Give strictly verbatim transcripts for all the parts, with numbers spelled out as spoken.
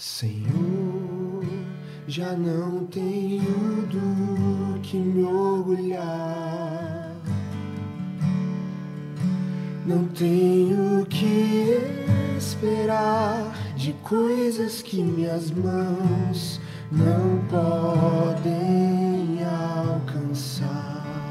Senhor, já não tenho do que me orgulhar, não tenho que esperar de coisas que minhas mãos não podem alcançar.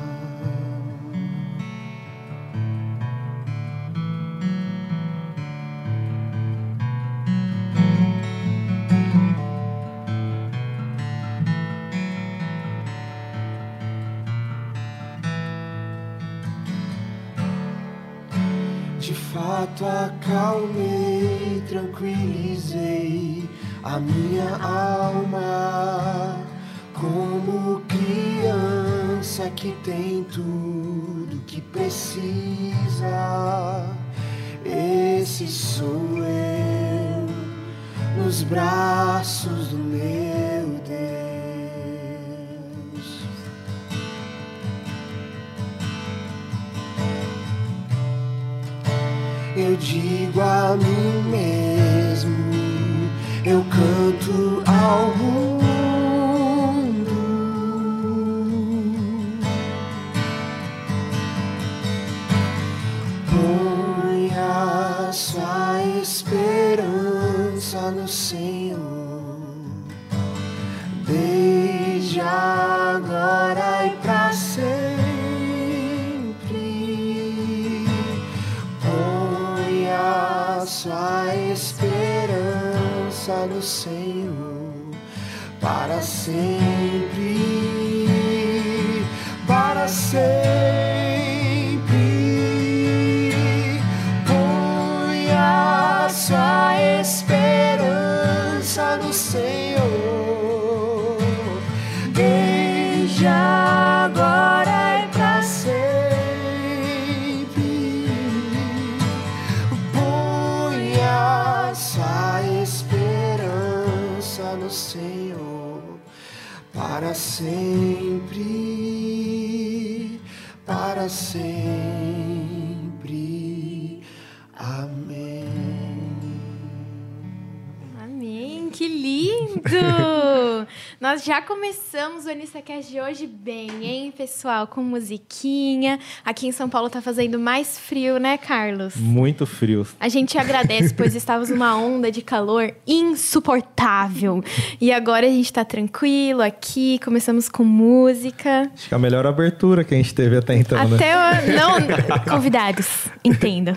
De fato acalmei, tranquilizei a minha alma, como criança que tem tudo que precisa. Esse sou eu, nos braços do meu Deus. Eu digo a mim mesmo, eu canto ao mundo, ponha sua esperança no Senhor, desde agora e pra sempre. Sua esperança no Senhor, para sempre, para sempre. Ponha sua esperança no Senhor, desde agora e para sempre. Sua esperança no Senhor, para sempre, para sempre. Amém. Amém, que lindo! Nós já começamos o AnissaCast de hoje bem, hein, pessoal? Com musiquinha. Aqui em São Paulo tá fazendo mais frio, né, Carlos? Muito frio. A gente agradece, pois estávamos numa onda de calor insuportável. E agora a gente tá tranquilo aqui, começamos com música. Acho que é a melhor abertura que a gente teve até então, até né? O... Não, convidados, entendam.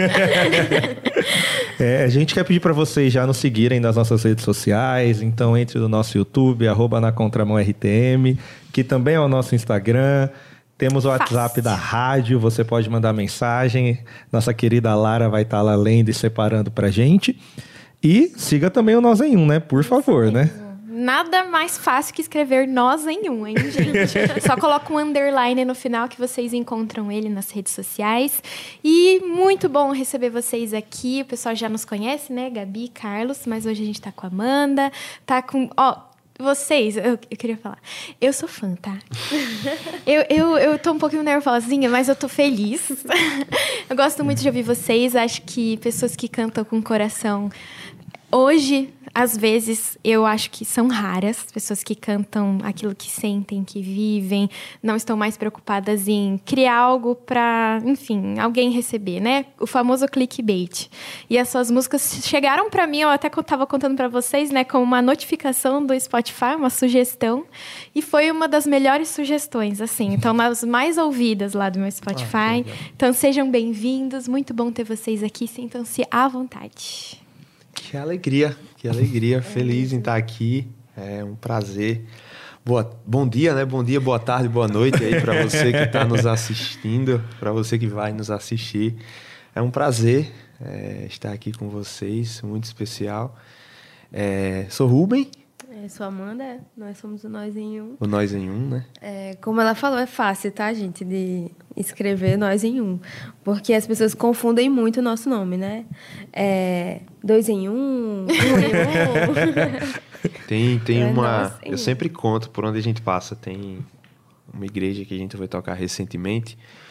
É, a gente quer pedir para vocês já nos seguirem nas nossas redes sociais. Então, entre no nosso YouTube, arroba na Contramão R T M, que também é o nosso Instagram. Temos o WhatsApp Fácil. Da rádio, você pode mandar mensagem. Nossa querida Lara vai estar lá lendo e separando pra gente. E siga também o Nós em Um, né? Por favor, né? Nada mais fácil que escrever Nós em Um, hein, gente? Só coloca um underline no final que vocês encontram ele nas redes sociais. E muito bom receber vocês aqui. O pessoal já nos conhece, né? Gabi e Carlos. Mas hoje a gente tá com a Amanda. Tá com... Ó, vocês... Eu, eu queria falar. Eu sou fã, tá? eu, eu, eu tô um pouquinho nervosinha, mas eu tô feliz. Eu gosto muito de ouvir vocês. Acho que pessoas que cantam com coração... Hoje, às vezes, eu acho que são raras pessoas que cantam aquilo que sentem, que vivem, não estão mais preocupadas em criar algo para, enfim, alguém receber, né? O famoso clickbait. E as suas músicas chegaram para mim, eu até estava contando para vocês, né, como uma notificação do Spotify, uma sugestão, e foi uma das melhores sugestões, assim. Então, nas mais ouvidas lá do meu Spotify. Ah, então, sejam bem-vindos, muito bom ter vocês aqui, sintam-se à vontade. Que alegria, que alegria. Feliz em estar aqui. É um prazer. Boa, bom dia, né? Bom dia, boa tarde, boa noite aí para você que está nos assistindo, para você que vai nos assistir. É um prazer é, estar aqui com vocês, muito especial. É, sou Rubem. Eu sou Amanda, nós somos o Nós em Um. O Nós em Um, né? É, como ela falou, é fácil, tá, gente, de escrever Nós em Um. Porque as pessoas confundem muito o nosso nome, né? É, dois em um, um em um. Tem, tem é uma... Eu um. sempre conto por onde a gente passa. Tem uma igreja que a gente foi tocar recentemente.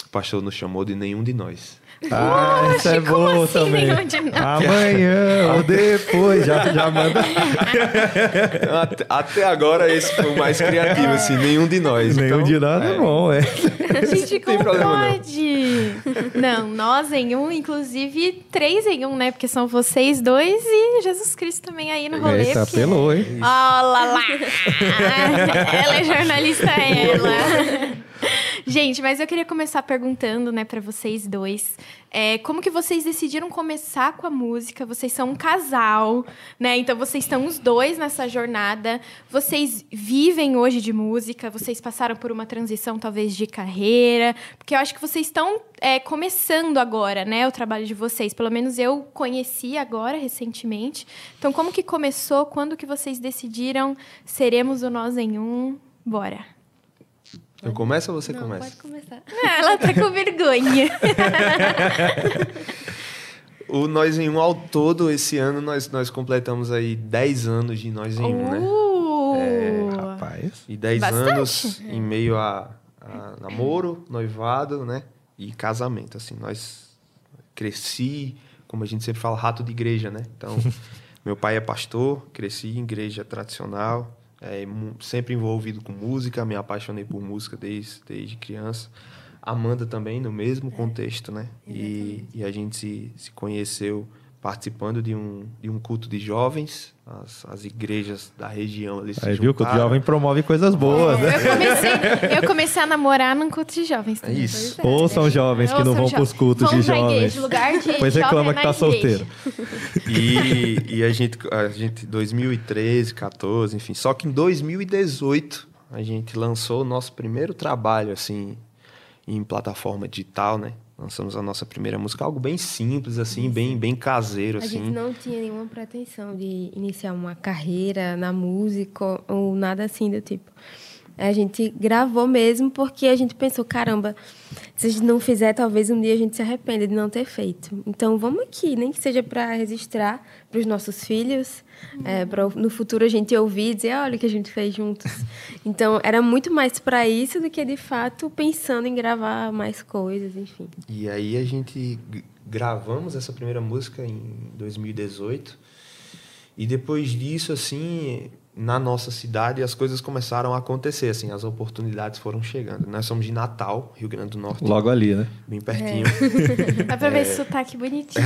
o pastor nos chamou de nenhum de nós. Ah, isso é como bom assim, também. nenhum de nós? Amanhã ou depois, já, já manda. Até, até agora esse foi o mais criativo, assim, nenhum de nós. Nenhum Então, de nada é bom, é. Gente, como problema, não. pode? Não. nós em um, inclusive três em um, né? Porque são vocês dois e Jesus Cristo também aí no rolê. Eita, porque... apelou, hein? Olha lá! Ela é jornalista, ela. Gente, mas eu queria começar perguntando, né, para vocês dois, é, como que vocês decidiram começar com a música? Vocês são um casal, né? Então vocês estão os dois nessa jornada. Vocês vivem hoje de música? Vocês passaram por uma transição talvez de carreira? Porque eu acho que vocês estão é, começando agora, né, o trabalho de vocês. Pelo menos eu conheci agora recentemente. Então como que começou? Quando que vocês decidiram seremos o Nós em Um? Bora. Eu começo ou você Não, começa? pode começar. Ela tá com vergonha. O Nós em Um, ao todo, esse ano, nós, nós completamos aí dez anos de Nós em Um, né? Uh, Rapaz. E dez Bastante. anos em meio a, a namoro, noivado, né? E casamento, assim. Nós cresci, como a gente sempre fala, rato de igreja, né? Então, meu pai é pastor, cresci em igreja tradicional, é, mu- sempre envolvido com música, me apaixonei por música desde, desde criança. Amanda também, no mesmo contexto, né? E, e a gente se, se conheceu participando de um, de um culto de jovens, as, as igrejas da região ali se Aí viu que o juntaram. jovem promove coisas boas, né? eu, comecei, eu comecei a namorar num culto de jovens É também. isso. Ou são jovens que não Ouçam vão jo- pros cultos de vão pra jovens. igreja, lugar de Pois jovem reclama é que na tá igreja. solteiro. E, e a gente, a gente, dois mil e treze, quatorze, enfim. Só que em dois mil e dezoito, a gente lançou o nosso primeiro trabalho, assim, em plataforma digital, né? Lançamos a nossa primeira música, algo bem simples, assim, bem, bem caseiro, A assim. gente não tinha nenhuma pretensão de iniciar uma carreira na música ou nada assim do tipo. A gente gravou mesmo porque a gente pensou, caramba, se a gente não fizer, talvez um dia a gente se arrependa de não ter feito. Então, vamos aqui, nem que seja para registrar para os nossos filhos, é, para no futuro a gente ouvir e dizer, olha o que a gente fez juntos. Então, era muito mais para isso do que, de fato, pensando em gravar mais coisas, enfim. E aí a gente g- gravamos essa primeira música em dois mil e dezoito. E depois disso, assim, na nossa cidade, as coisas começaram a acontecer, assim, as oportunidades foram chegando. Nós somos de Natal, Rio Grande do Norte, Logo ali, né? bem pertinho. Dá pra ver esse sotaque bonitinho.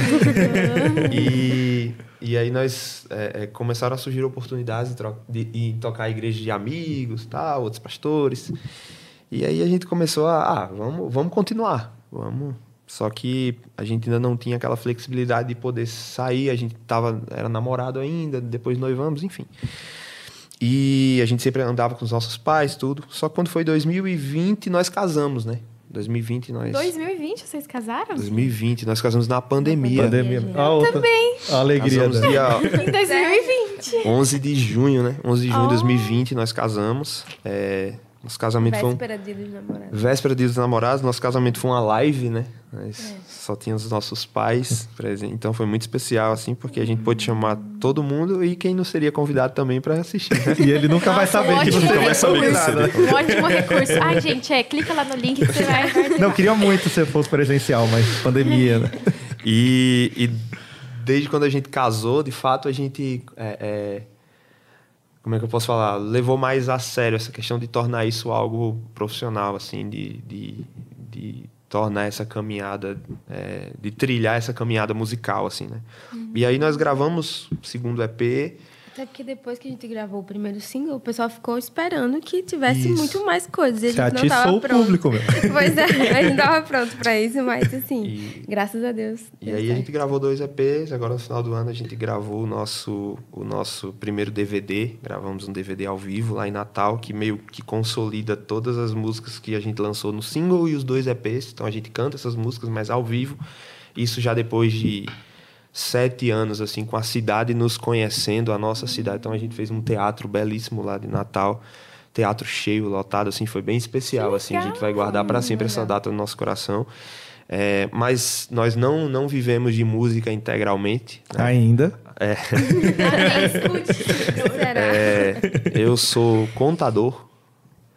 E, e aí nós é, é, começaram a surgir oportunidades de, tro- de, de tocar em igreja de amigos, tal, outros pastores. E aí a gente começou a, ah, vamos, vamos continuar, vamos. Só que a gente ainda não tinha aquela flexibilidade de poder sair, a gente tava, era namorado ainda, depois noivamos, enfim. E a gente sempre andava com os nossos pais, tudo. Só que quando foi dois mil e vinte, nós casamos, né? dois mil e vinte nós... dois mil e vinte, vocês casaram? dois mil e vinte, nós casamos na pandemia. Pandemia. gente. A outra. Também. A alegria Casamos dela. dia Em dois mil e vinte. onze de junho, né? onze de junho Oh. de dois mil e vinte, nós casamos. É, nosso casamento foi um... Véspera dia dos namorados. Véspera dia dos namorados. Nosso casamento foi uma live, né? Nós só tinha os nossos pais presentes. Então foi muito especial, assim, porque a gente pôde chamar todo mundo e quem não seria convidado também para assistir, né? E ele nunca vai Nossa, saber que ótimo você vai saber que recurso. você- Um ótimo recurso. Ai, gente, é, clica lá no link que você vai... Não, queria muito se fosse presencial, mas pandemia, né? E, e desde quando a gente casou, de fato, a gente... é, é, como é que eu posso falar? Levou mais a sério essa questão de tornar isso algo profissional, assim, de, de, de tornar essa caminhada, é, de trilhar essa caminhada musical, assim, né? Uhum. E aí nós gravamos o segundo E P. Até porque depois que a gente gravou o primeiro single, o pessoal ficou esperando que tivesse Isso. muito mais coisas. E a Você gente não tava atiçou o pronto. público, meu. Pois é, a gente tava pronto pra isso, mas assim, E- graças a Deus. E deu aí a certo. gente gravou dois E Ps, agora no final do ano a gente gravou o nosso, o nosso primeiro D V D, gravamos um D V D ao vivo lá em Natal, que meio que consolida todas as músicas que a gente lançou no single e os dois E Ps, então a gente canta essas músicas, mas ao vivo, isso já depois de sete anos, assim, com a cidade nos conhecendo, a nossa cidade, então a gente fez um teatro belíssimo lá de Natal, teatro cheio, lotado, assim, foi bem especial, assim, a gente vai guardar para sempre essa data no nosso coração. É, mas nós não, não vivemos de música integralmente. Né? Ainda. É, Alguém escute. Será? é, eu sou contador,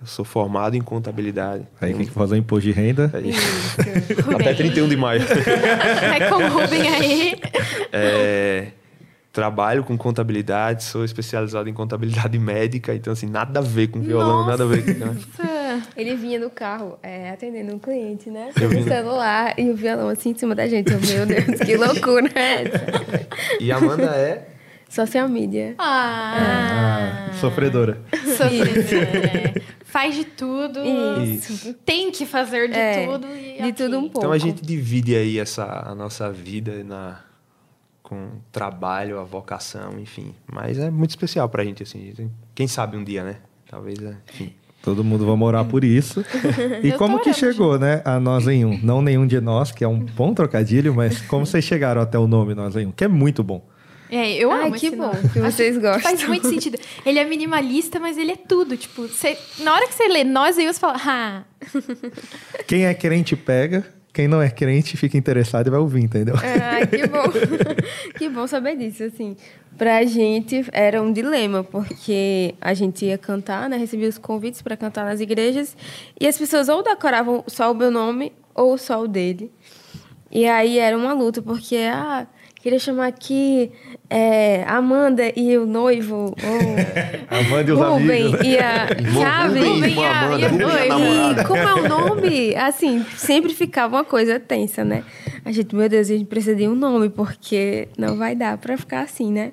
Eu sou formado em contabilidade. Aí tem que fazer o imposto de renda. Aí, até trinta e um de maio. Vai com o Rubem aí. É, trabalho com contabilidade, sou especializado em contabilidade médica, então assim, nada a ver com violão, Nossa. nada a ver com... Ele vinha no carro é, atendendo um cliente, né? Eu Com o vi. celular e o violão assim em cima da gente. Eu, meu Deus, que loucura é essa? E a Amanda é... Social media. Ah, Ah, sofredora. sofredora. Faz de tudo. Isso. Tem que fazer de É, tudo. E de ok. tudo um pouco. Então a gente divide aí essa, a nossa vida na, com trabalho, a vocação, enfim. Mas é muito especial pra gente, assim. Quem sabe um dia, né? Talvez, é, enfim. Todo mundo vai morar por isso. E Eu como tô que orando, chegou, né? A Nós em Um. Não nenhum de nós, que é um bom trocadilho, mas como vocês chegaram até o nome Nós em Um, que é muito bom. É, eu Ai, amo que esse bom nome. que vocês Acho que Faz gostam. muito sentido. Ele é minimalista, mas ele é tudo. Tipo, você, na hora que você lê Nós aí, você fala, ah, Quem é crente pega, quem não é crente fica interessado e vai ouvir, entendeu? Ah, que bom. Que bom saber disso, assim. Pra gente era um dilema, porque a gente ia cantar, né? Recebia os convites para cantar nas igrejas e as pessoas ou decoravam só o meu nome ou só o dele. E aí era uma luta, porque, ah, queria chamar aqui é, Amanda e o noivo, ou Amanda e os Rubem amigos. e a Irmão Chave. Rubem, Rubem irmã e a- Amanda, e a Rubem e a noiva. namorada. E como é o nome? Assim, sempre ficava uma coisa tensa, né? A gente, meu Deus, a gente precisa de um nome, porque não vai dar pra ficar assim, né?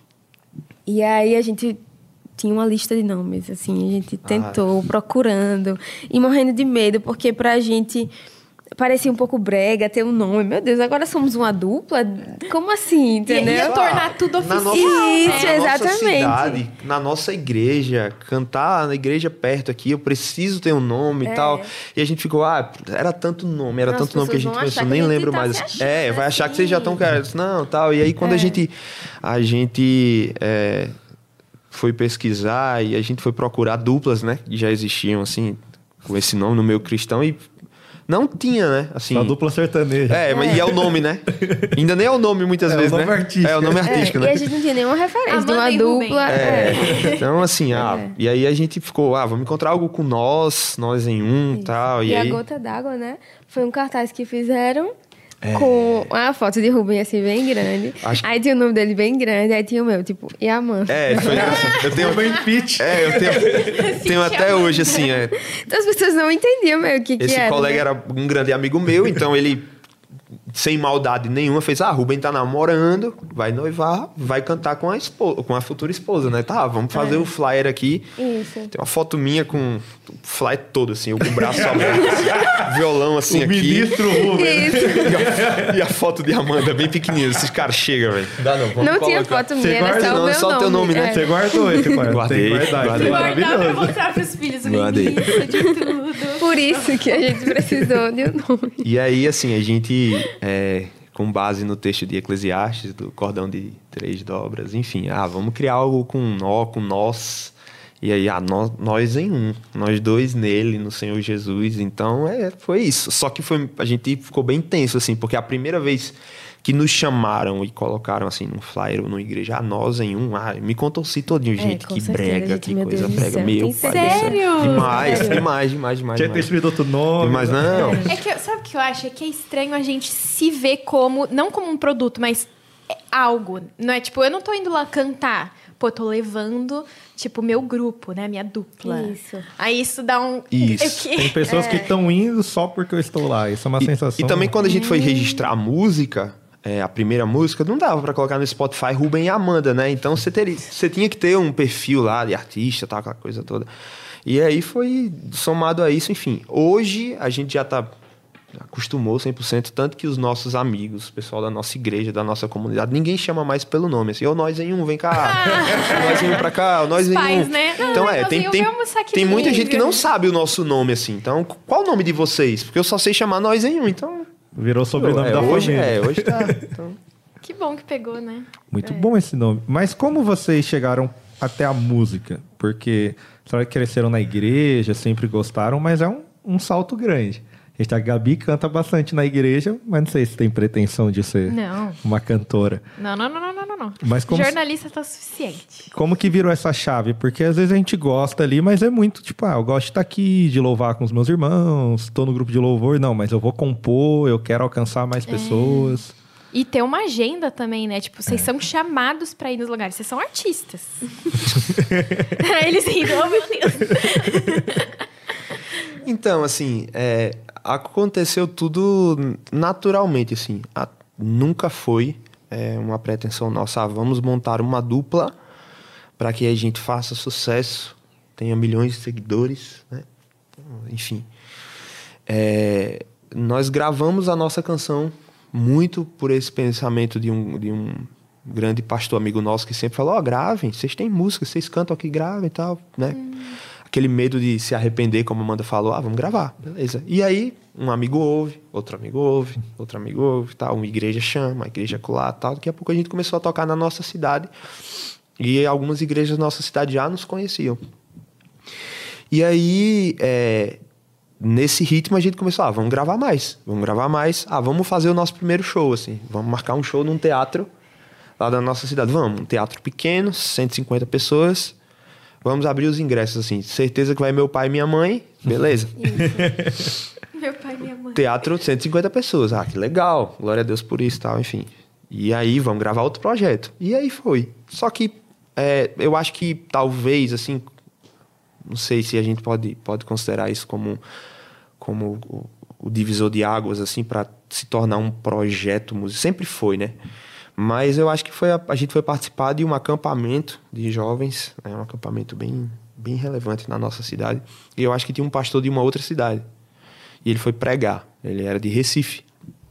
E aí a gente tinha uma lista de nomes, assim, a gente tentou, procurando, e morrendo de medo, porque pra gente parecia um pouco brega ter um nome. Meu Deus, agora somos uma dupla? Como assim, entendeu? ia tornar tudo Na oficial. nossa, Isso, né? na nossa exatamente. cidade, na nossa igreja, cantar na igreja perto aqui, eu preciso ter um nome e tal. E a gente ficou, ah, era tanto nome, era Não, tanto as nome que a pessoas gente vão pensou, achar que nem a gente lembro tá mais. se achando, É, vai achar que vocês já estão assim. querendo. Não, tal. E aí quando a gente, a gente é, foi pesquisar e a gente foi procurar duplas, né, que já existiam, assim, com esse nome no meio cristão e não tinha, né? Assim, Só dupla sertaneja. é, mas e é o nome, né? Ainda nem é o nome muitas É o vezes, nome né? artístico. É o nome É, artístico, e né? a gente não tinha nenhuma referência de Amanda uma e Rubem. dupla. É, é. então assim, ah, e aí a gente ficou, ah, vamos encontrar algo com nós, nós em um e tal. E, E a aí, Gota d'Água, né? Foi um cartaz que fizeram com a foto de Rubem, assim, bem grande. Acho- Aí tinha o nome dele bem grande, aí tinha o meu, tipo, e a Amanda. é, foi assim, eu tenho, Rubem Pitch. é, eu tenho, tenho até hoje, assim, é, Então as pessoas não entendiam meio o que, que esse era. colega né? era um grande amigo meu, então ele, sem maldade nenhuma, fez, ah, Rubem tá namorando, vai noivar, vai cantar com a, esposa, com a futura esposa, né? Tá, vamos fazer o flyer aqui. Isso. Tem uma foto minha com o flyer todo, assim, eu com o braço aberto, assim, violão assim O aqui. ministro Rubem. Isso. E a, e a foto de Amanda, bem pequenininha. Esses caras chegam, velho. Dá não, vamos Não tinha colocar. foto Você minha, era guarda só não, o meu só o teu nome, né? é. Você guardou esse, pai? Guardei, Tem que guardar, guardei. isso é Guardar pra maravilhoso. mostrar pros filhos o Guardei. início de tudo. Por isso que a gente precisou de um nome. E aí, assim, a gente, é, com base no texto de Eclesiastes, do cordão de três dobras, enfim, ah, vamos criar algo com nó, com nós. E aí, ah, nós, nós em um, nós dois nele, no Senhor Jesus. Então, é, foi isso. Só que foi, a gente ficou bem tenso, assim, porque a primeira vez que nos chamaram e colocaram, assim, num flyer ou numa igreja, ah, nós em um, ah, me contam-se todinho, É, gente, com que certeza, brega, gente, que meu coisa Deus do brega. céu, Meu tem pai do céu. Sério? Demais, demais, demais, demais. Tinha que ter demais. escrito outro nome. Mas não, É que, eu- sabe o que eu acho? É que é estranho a gente se ver como, não como um produto, mas é algo. Não é tipo, eu não tô indo lá cantar. Pô, tô levando, tipo, meu grupo, né? Minha dupla. Isso. Aí isso dá um... Isso. Eu que- Tem pessoas que estão indo só porque eu estou lá. Isso é uma E, sensação. e também quando a gente foi registrar a música, é, a primeira música, não dava pra colocar no Spotify Rubem e Amanda, né? Então você, teria, você tinha que ter um perfil lá de artista, tal, aquela coisa toda. E aí foi somado a isso, enfim. Hoje a gente já tá acostumou cem por cento, tanto que os nossos amigos, o pessoal da nossa igreja, da nossa comunidade, ninguém chama mais pelo nome, assim, ou nós em um, vem cá, nós em um pra cá, ou nós Os em pais, um. né? Ah, Então é, nós em tem, um, tem, vem almoçar aqui tem muita comigo. gente que não sabe o nosso nome, assim. Então, qual o nome de vocês? Porque eu só sei chamar nós em um, então... Virou sobrenome é, da hoje, família. é, hoje tá... Então... Que bom que pegou, né? Muito bom esse nome. Mas como vocês chegaram até a música? Porque vocês cresceram na igreja, sempre gostaram, mas é um, um salto grande. A Gabi canta bastante na igreja, mas não sei se tem pretensão de ser Não. uma cantora. Não, não, não, não, não, não, não. Mas como, Jornalista tá o suficiente. como que virou essa chave? Porque às vezes a gente gosta ali, mas é muito tipo, ah, eu gosto de estar aqui, de louvar com os meus irmãos, tô no grupo de louvor. Não, mas eu vou compor, eu quero alcançar mais pessoas. E ter uma agenda também, né? Tipo, vocês são chamados pra ir nos lugares. Vocês são artistas. Aí eles rindo, oh meu Deus. Então, assim, é, aconteceu tudo naturalmente, assim. A, nunca foi é, uma pretensão nossa. Ah, vamos montar uma dupla para que a gente faça sucesso, tenha milhões de seguidores, né? Enfim. É, nós gravamos a nossa canção muito por esse pensamento de um, de um grande pastor amigo nosso que sempre falou, ó, oh, gravem, vocês têm música, vocês cantam aqui, gravem e tal, né? Hum. Aquele medo de se arrepender, como a Amanda falou, ah, vamos gravar, beleza. E aí, um amigo ouve, outro amigo ouve, outro amigo ouve, tal, uma igreja chama, a igreja colar, tal. Daqui a pouco a gente começou a tocar na nossa cidade e algumas igrejas da nossa cidade já nos conheciam. E aí, é, nesse ritmo a gente começou, ah, vamos gravar mais, vamos gravar mais, ah, vamos fazer o nosso primeiro show, assim, vamos marcar um show num teatro lá da nossa cidade, vamos, um teatro pequeno, cento e cinquenta pessoas, vamos abrir os ingressos, assim, certeza que vai meu pai e minha mãe, beleza. Meu pai e minha mãe. Teatro, cento e cinquenta pessoas, ah, que legal, glória a Deus por isso, tal, enfim. E aí, vamos gravar outro projeto. E aí foi. Só que, é, eu acho que talvez, assim, não sei se a gente pode, pode considerar isso como, como o, o divisor de águas, assim, para se tornar um projeto musical. Sempre foi, né? Mas eu acho que foi a, a gente foi participar de um acampamento de jovens, né? Um acampamento bem, bem relevante na nossa cidade. E eu acho que tinha um pastor de uma outra cidade. E ele foi pregar. Ele era de Recife.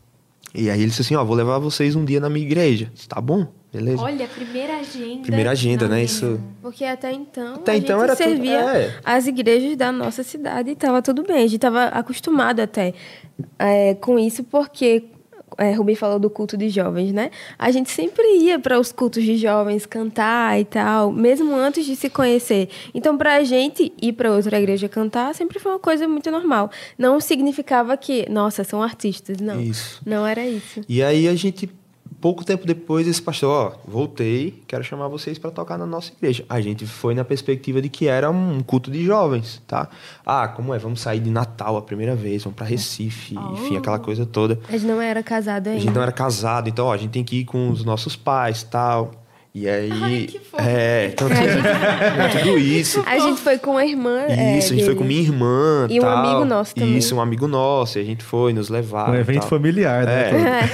E aí ele disse assim, ó, vou levar vocês um dia na minha igreja. Disse, tá bom, beleza. Olha, primeira agenda. Primeira agenda, Não, né? não. Isso... Porque até então Até a então gente era servia tudo, é. as igrejas da nossa cidade e estava tudo bem. A gente estava acostumado até é, com isso, porque... É, Rubem falou do culto de jovens, né? A gente sempre ia para os cultos de jovens cantar e tal, mesmo antes de se conhecer. Então, para a gente ir para outra igreja cantar sempre foi uma coisa muito normal. Não significava que, nossa, são artistas, não. Isso. Não era isso. E aí a gente, pouco tempo depois, esse pastor, ó, voltei, quero chamar vocês para tocar na nossa igreja. A gente foi na perspectiva de que era um culto de jovens, tá? Ah, como é? Vamos sair de Natal a primeira vez, vamos para Recife, oh. enfim, aquela coisa toda. A gente não era casado ainda. A gente não era casado, então, ó, a gente tem que ir com os nossos pais, tal. E aí, ai, que fofo. é, então gente, tudo isso. A gente foi com a irmã. Isso, é, a gente dele. foi com minha irmã, e tal. um amigo nosso também. Isso, um amigo nosso, e a gente foi nos levar. Um evento tal. familiar, né?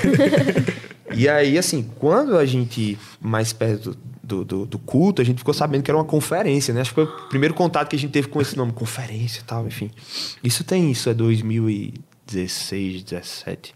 É. E aí, assim, quando a gente, mais perto do, do, do culto, a gente ficou sabendo que era uma conferência, né? Acho que foi o primeiro contato que a gente teve com esse nome, conferência e tal, enfim. Isso tem, isso é dois mil e dezesseis, dezessete.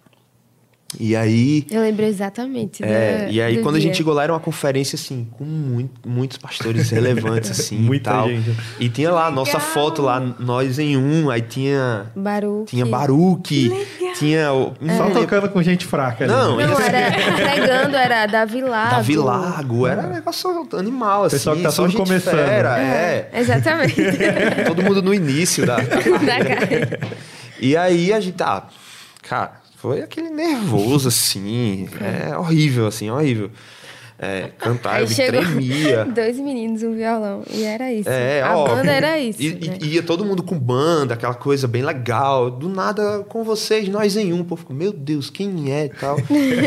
E aí... Eu lembro exatamente. É, da, e aí, quando dia. a gente chegou lá, era uma conferência, assim, com muito, muitos pastores relevantes, assim, Muita e tal. gente. E tinha lá a nossa foto lá, nós em um, aí tinha... Baruque. Tinha Baruque, tinha... O, Só tocando com gente fraca. Não, ali. Não, era pregando, era Davi Lago. Davi Lago, era um negócio animal, assim. Pessoal que tá só tudo gente começando. fera, é. é. Exatamente. Todo mundo no início da, da Da carreira. cara. E aí a gente, ah, cara, foi aquele nervoso, assim, é horrível, assim, horrível. É, cantar, Aí eu me chegou tremia. dois meninos, um violão. E era isso. É, a ó, banda era isso. E, né? e ia todo mundo com banda, aquela coisa bem legal. Do nada, com vocês, nós em um. O povo ficou, meu Deus, quem é e tal.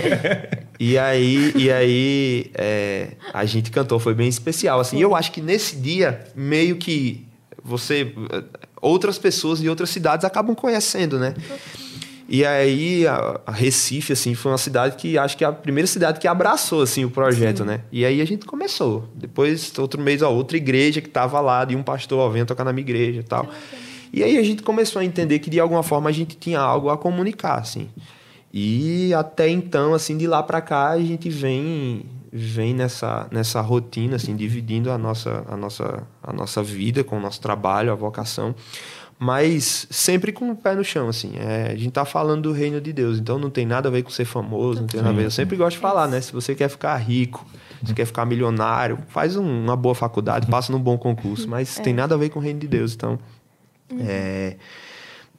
E aí, e aí é, a gente cantou, foi bem especial. Assim. E eu acho que nesse dia, meio que você... Outras pessoas de outras cidades acabam conhecendo, né? E aí, a, a Recife, assim, foi uma cidade que... Acho que é a primeira cidade que abraçou, assim, o projeto, Sim. né? E aí a gente começou. Depois, outro mês, ó, outra igreja que tava lá, de um pastor, ó, venha tocar na minha igreja e tal. E aí a gente começou a entender que, de alguma forma, a gente tinha algo a comunicar, assim. E até então, assim, de lá pra cá, a gente vem... vem nessa, nessa rotina, assim, dividindo a nossa, a, nossa, a nossa vida com o nosso trabalho, a vocação, mas sempre com o pé no chão, assim. É, a gente tá falando do reino de Deus, então não tem nada a ver com ser famoso, não tem nada a ver. Eu sempre gosto de falar, né? Se você quer ficar rico, se quer ficar milionário, faz um, uma boa faculdade, passa num bom concurso, mas é. tem nada a ver com o reino de Deus, então... É,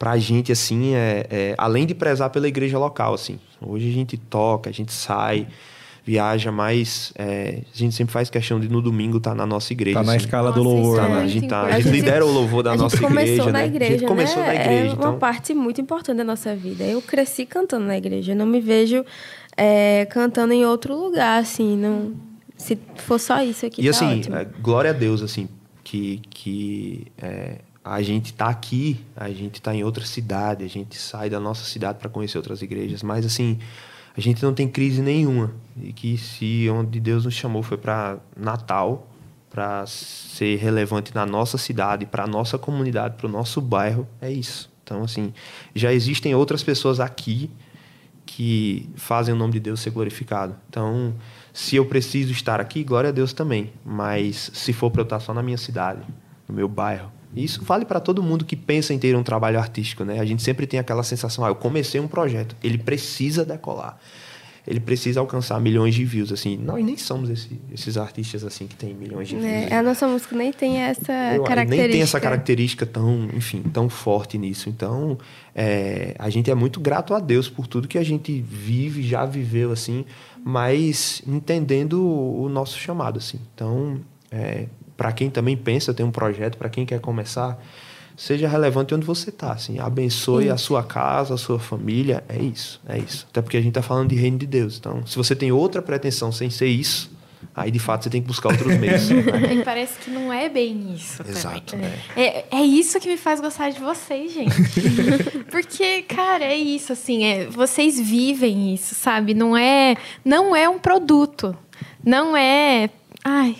pra gente, assim, é, é, além de prezar pela igreja local, assim. Hoje a gente toca, a gente sai, viaja, mas é, a gente sempre faz questão de no domingo estar tá na nossa igreja. Tá na assim. escala do Nossa, louvor, isso é né? A muito gente, tá, a importante. gente lidera o louvor da a nossa gente começou igreja, na né? igreja, a gente começou né? na igreja, É então... uma parte muito importante da nossa vida. Eu cresci cantando na igreja. Eu não me vejo é, cantando em outro lugar, assim. Não, se for só isso aqui, E tá assim, ótimo. é, glória a Deus, assim, que, que é, a gente tá aqui, a gente tá em outra cidade, a gente sai da nossa cidade para conhecer outras igrejas, mas assim, a gente não tem crise nenhuma. E que se onde Deus nos chamou foi para Natal, para ser relevante na nossa cidade, para a nossa comunidade, para o nosso bairro, é isso. Então, assim, já existem outras pessoas aqui que fazem o nome de Deus ser glorificado. Então, se eu preciso estar aqui, glória a Deus também. Mas se for para eu estar só na minha cidade, no meu bairro, isso vale para todo mundo que pensa em ter um trabalho artístico, né? A gente sempre tem aquela sensação, ah, eu comecei um projeto, ele precisa decolar. Ele precisa alcançar milhões de views, assim. Nós nem somos esse, esses artistas, assim, que tem milhões de views. É, a nossa música nem tem essa Eu, característica. nem tem essa característica tão, enfim, tão forte nisso. Então, é, a gente é muito grato a Deus por tudo que a gente vive, já viveu, assim, mas entendendo o, o nosso chamado, assim. Então, é, para quem também pensa, tem um projeto, para quem quer começar, seja relevante onde você está, assim, abençoe Isso. a sua casa, a sua família, é isso, é isso. Até porque a gente está falando de reino de Deus. Então, se você tem outra pretensão sem ser isso, aí de fato você tem que buscar outros meios. Né? E parece que não é bem isso. Exato. Também. É, é isso que me faz gostar de vocês, gente. Porque, cara, é isso, assim, é, vocês vivem isso, sabe? Não é, não é um produto. Não é. Ai.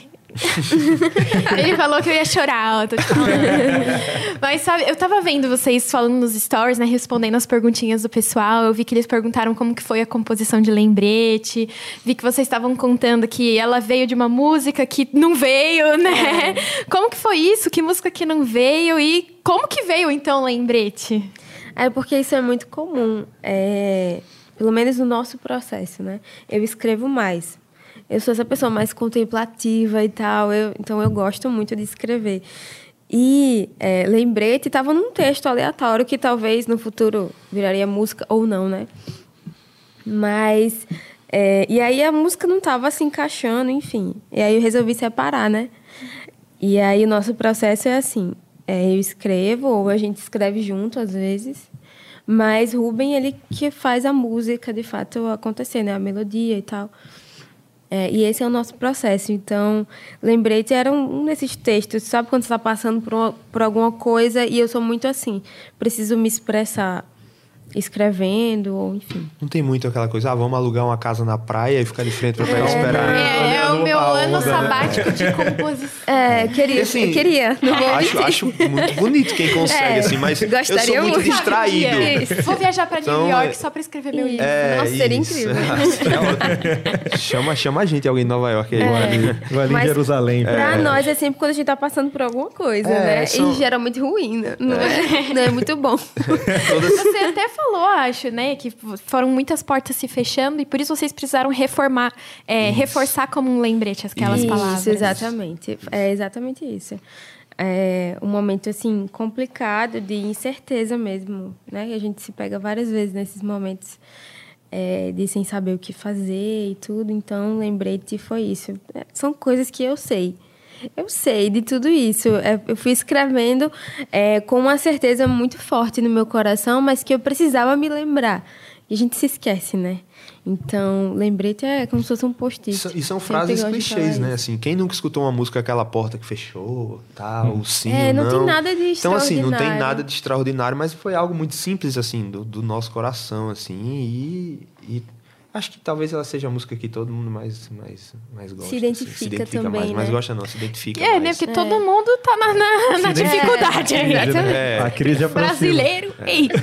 Ele falou que eu ia chorar, ó, tô te falando. Mas sabe, eu tava vendo vocês falando nos stories, né, respondendo as perguntinhas do pessoal. Eu vi que eles perguntaram como que foi a composição de Lembrete. Vi que vocês estavam contando que ela veio de uma música que não veio, né? É. Como que foi isso? Que música que não veio? E como que veio, então, Lembrete? É porque isso é muito comum. É, pelo menos no nosso processo, né? Eu escrevo mais. Eu sou essa pessoa mais contemplativa e tal, eu, então eu gosto muito de escrever. E é, Lembrete estava num texto aleatório que talvez no futuro viraria música ou não, né? Mas... É, e aí a música não estava se encaixando, enfim. E aí eu resolvi separar, né? E aí o nosso processo é assim, é, eu escrevo, ou a gente escreve junto às vezes, mas Rubem, ele que faz a música de fato acontecer, né? A melodia e tal. É, e esse é o nosso processo. Então, Lembrete era um, um desses textos. Sabe quando você está passando por, uma, por alguma coisa e eu sou muito assim. Preciso me expressar escrevendo, ou enfim. Não tem muito aquela coisa, ah, vamos alugar uma casa na praia e ficar de frente para É, esperar. é, é o meu a ano onda, sabático né? de composição. É, queria. Assim, eu queria. Não vou acho, acho muito bonito quem consegue, É, assim, mas eu gostaria sou muito muito. distraído. Isso. Vou viajar para Então, New York é- só para escrever meu livro. É, Nossa, seria isso. incrível. É ótimo. chama, chama a gente, alguém de Nova York aí. Vai ali em Mas Jerusalém. Pra É. nós é sempre quando a gente tá passando por alguma coisa, É, né? são- E geralmente ruim, né? Não é, não é muito bom. Todas- Você até falou, acho, né, que foram muitas portas se fechando e por isso vocês precisaram reformar, é, reforçar como um lembrete aquelas Isso, palavras. Isso, exatamente. É exatamente isso. É um momento, assim, complicado, de incerteza mesmo, né? E a gente se pega várias vezes nesses momentos é, de sem saber o que fazer e tudo. Então, Lembrete foi isso. É, são coisas que eu sei. Eu sei de tudo isso. É, eu fui escrevendo é, com uma certeza muito forte no meu coração, mas que eu precisava me lembrar. E a gente se esquece, né? Então, Lembrete é como se fosse um post-it. Isso- E são Sempre frases gosto de clichês, falar né? isso. Assim, quem nunca escutou uma música Aquela Porta que Fechou, tal, o sim, É, não não tem nada de Então, assim, não tem extraordinário. nada de extraordinário, mas foi algo muito simples, assim, do, do nosso coração, assim, e, e acho que talvez ela seja a música que todo mundo mais, mais, mais gosta. Se assim, identifica se identifica também, mais, né? mas gosta não, se identifica É, né? mais. Porque todo mundo tá na, na, na dificuldade aí. É. A crise aproxima. Brasileiro, eita.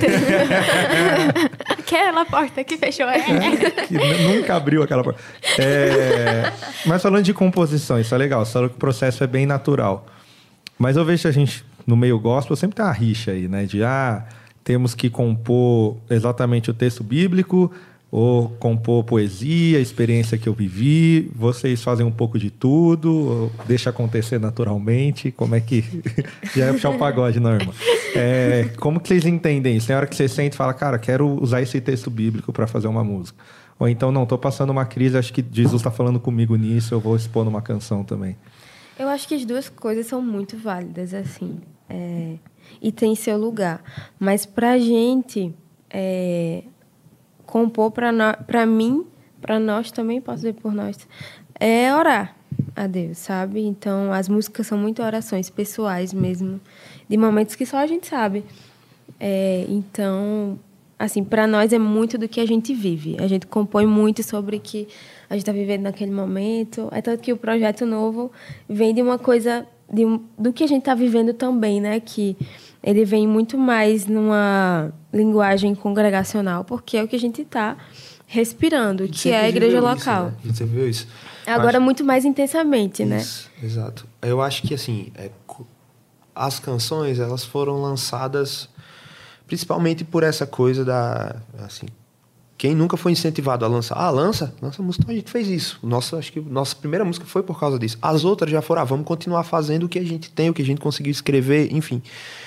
Aquela porta que fechou. É. Que n- nunca abriu aquela porta. É, mas falando de composição, isso é legal. Você falou que o processo é bem natural. Mas eu vejo que a gente, no meio gospel, sempre tem uma rixa aí, né? De, ah, temos que compor exatamente o texto bíblico, Ou compor poesia, experiência que eu vivi? Vocês fazem um pouco de tudo? Ou deixa acontecer naturalmente? Como é que... Já é puxar o pagode, não, irmão. É, como que vocês entendem isso? Tem hora que você sente e fala, cara, quero usar esse texto bíblico para fazer uma música. Ou então, não, estou passando uma crise, acho que Jesus está falando comigo nisso, eu vou expor numa canção também. Eu acho que as duas coisas são muito válidas, assim. É, e tem seu lugar. Mas pra gente... É, compor para no, para mim, para nós também, posso dizer por nós, é orar a Deus, sabe? Então, as músicas são muito orações pessoais mesmo, de momentos que só a gente sabe. É, então, assim, para nós é muito do que a gente vive. A gente compõe muito sobre o que a gente está vivendo naquele momento. É tanto que o projeto novo vem de uma coisa, de um, do que a gente está vivendo também, né? Que ele vem muito mais numa linguagem congregacional, porque é o que a gente está respirando, que é a igreja local. Isso, né? Você viu isso? Agora, acho... muito mais intensamente, isso, né? Exato. Eu acho que, assim, é... as canções, elas foram lançadas principalmente por essa coisa da... assim, quem nunca foi incentivado a lançar? Ah, lança? Lança música. Então a gente fez isso. Nossa, acho que nossa primeira música foi por causa disso. As outras já foram, ah, vamos continuar fazendo o que a gente tem, o que a gente conseguiu escrever, enfim...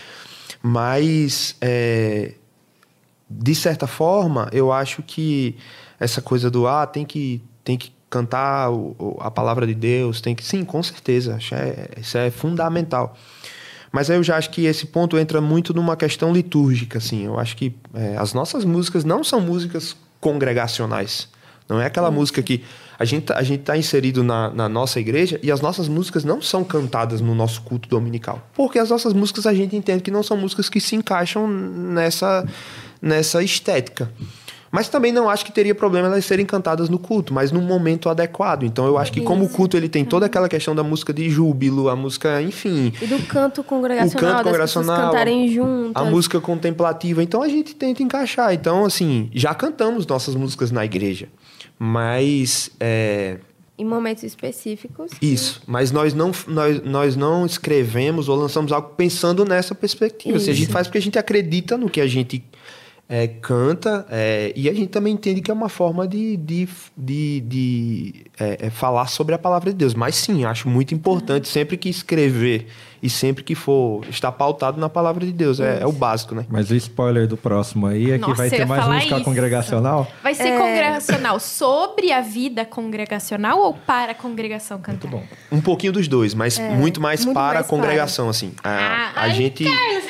Mas, é, de certa forma, eu acho que essa coisa do, ah, tem que, tem que cantar o, a palavra de Deus, tem que... Sim, com certeza, acho é, isso é fundamental. Mas aí eu já acho que esse ponto entra muito numa questão litúrgica, assim. Eu acho que é, as nossas músicas não são músicas congregacionais. Não é aquela Sim. música que... A gente a está inserido na, na nossa igreja e as nossas músicas não são cantadas no nosso culto dominical. Porque as nossas músicas a gente entende que não são músicas que se encaixam nessa, nessa estética. Mas também não acho que teria problema elas serem cantadas no culto, mas num momento adequado. Então eu acho que como o culto ele tem toda aquela questão da música de júbilo, a música, enfim... E do canto congregacional, o canto congregacional, das pessoas cantarem juntas. A música contemplativa. Então a gente tenta encaixar. Então, assim, já cantamos nossas músicas na igreja. Mas... É... Em momentos específicos. Isso, mas nós não, nós, nós não escrevemos ou lançamos algo pensando nessa perspectiva. Assim, a gente faz porque a gente acredita no que a gente é, canta é, e a gente também entende que é uma forma de, de, de, de é, é falar sobre a palavra de Deus. Mas sim, acho muito importante uhum. sempre que escrever e sempre que for estar pautado na palavra de Deus. É, é o básico, né? Mas o spoiler do próximo aí é Nossa, que vai ter mais música isso. congregacional. Vai ser é... congregacional sobre a vida congregacional ou para a congregação cantar? Muito bom. Um pouquinho dos dois, mas é, muito mais muito para mais a congregação, para. Assim. A, ah, a ai, gente...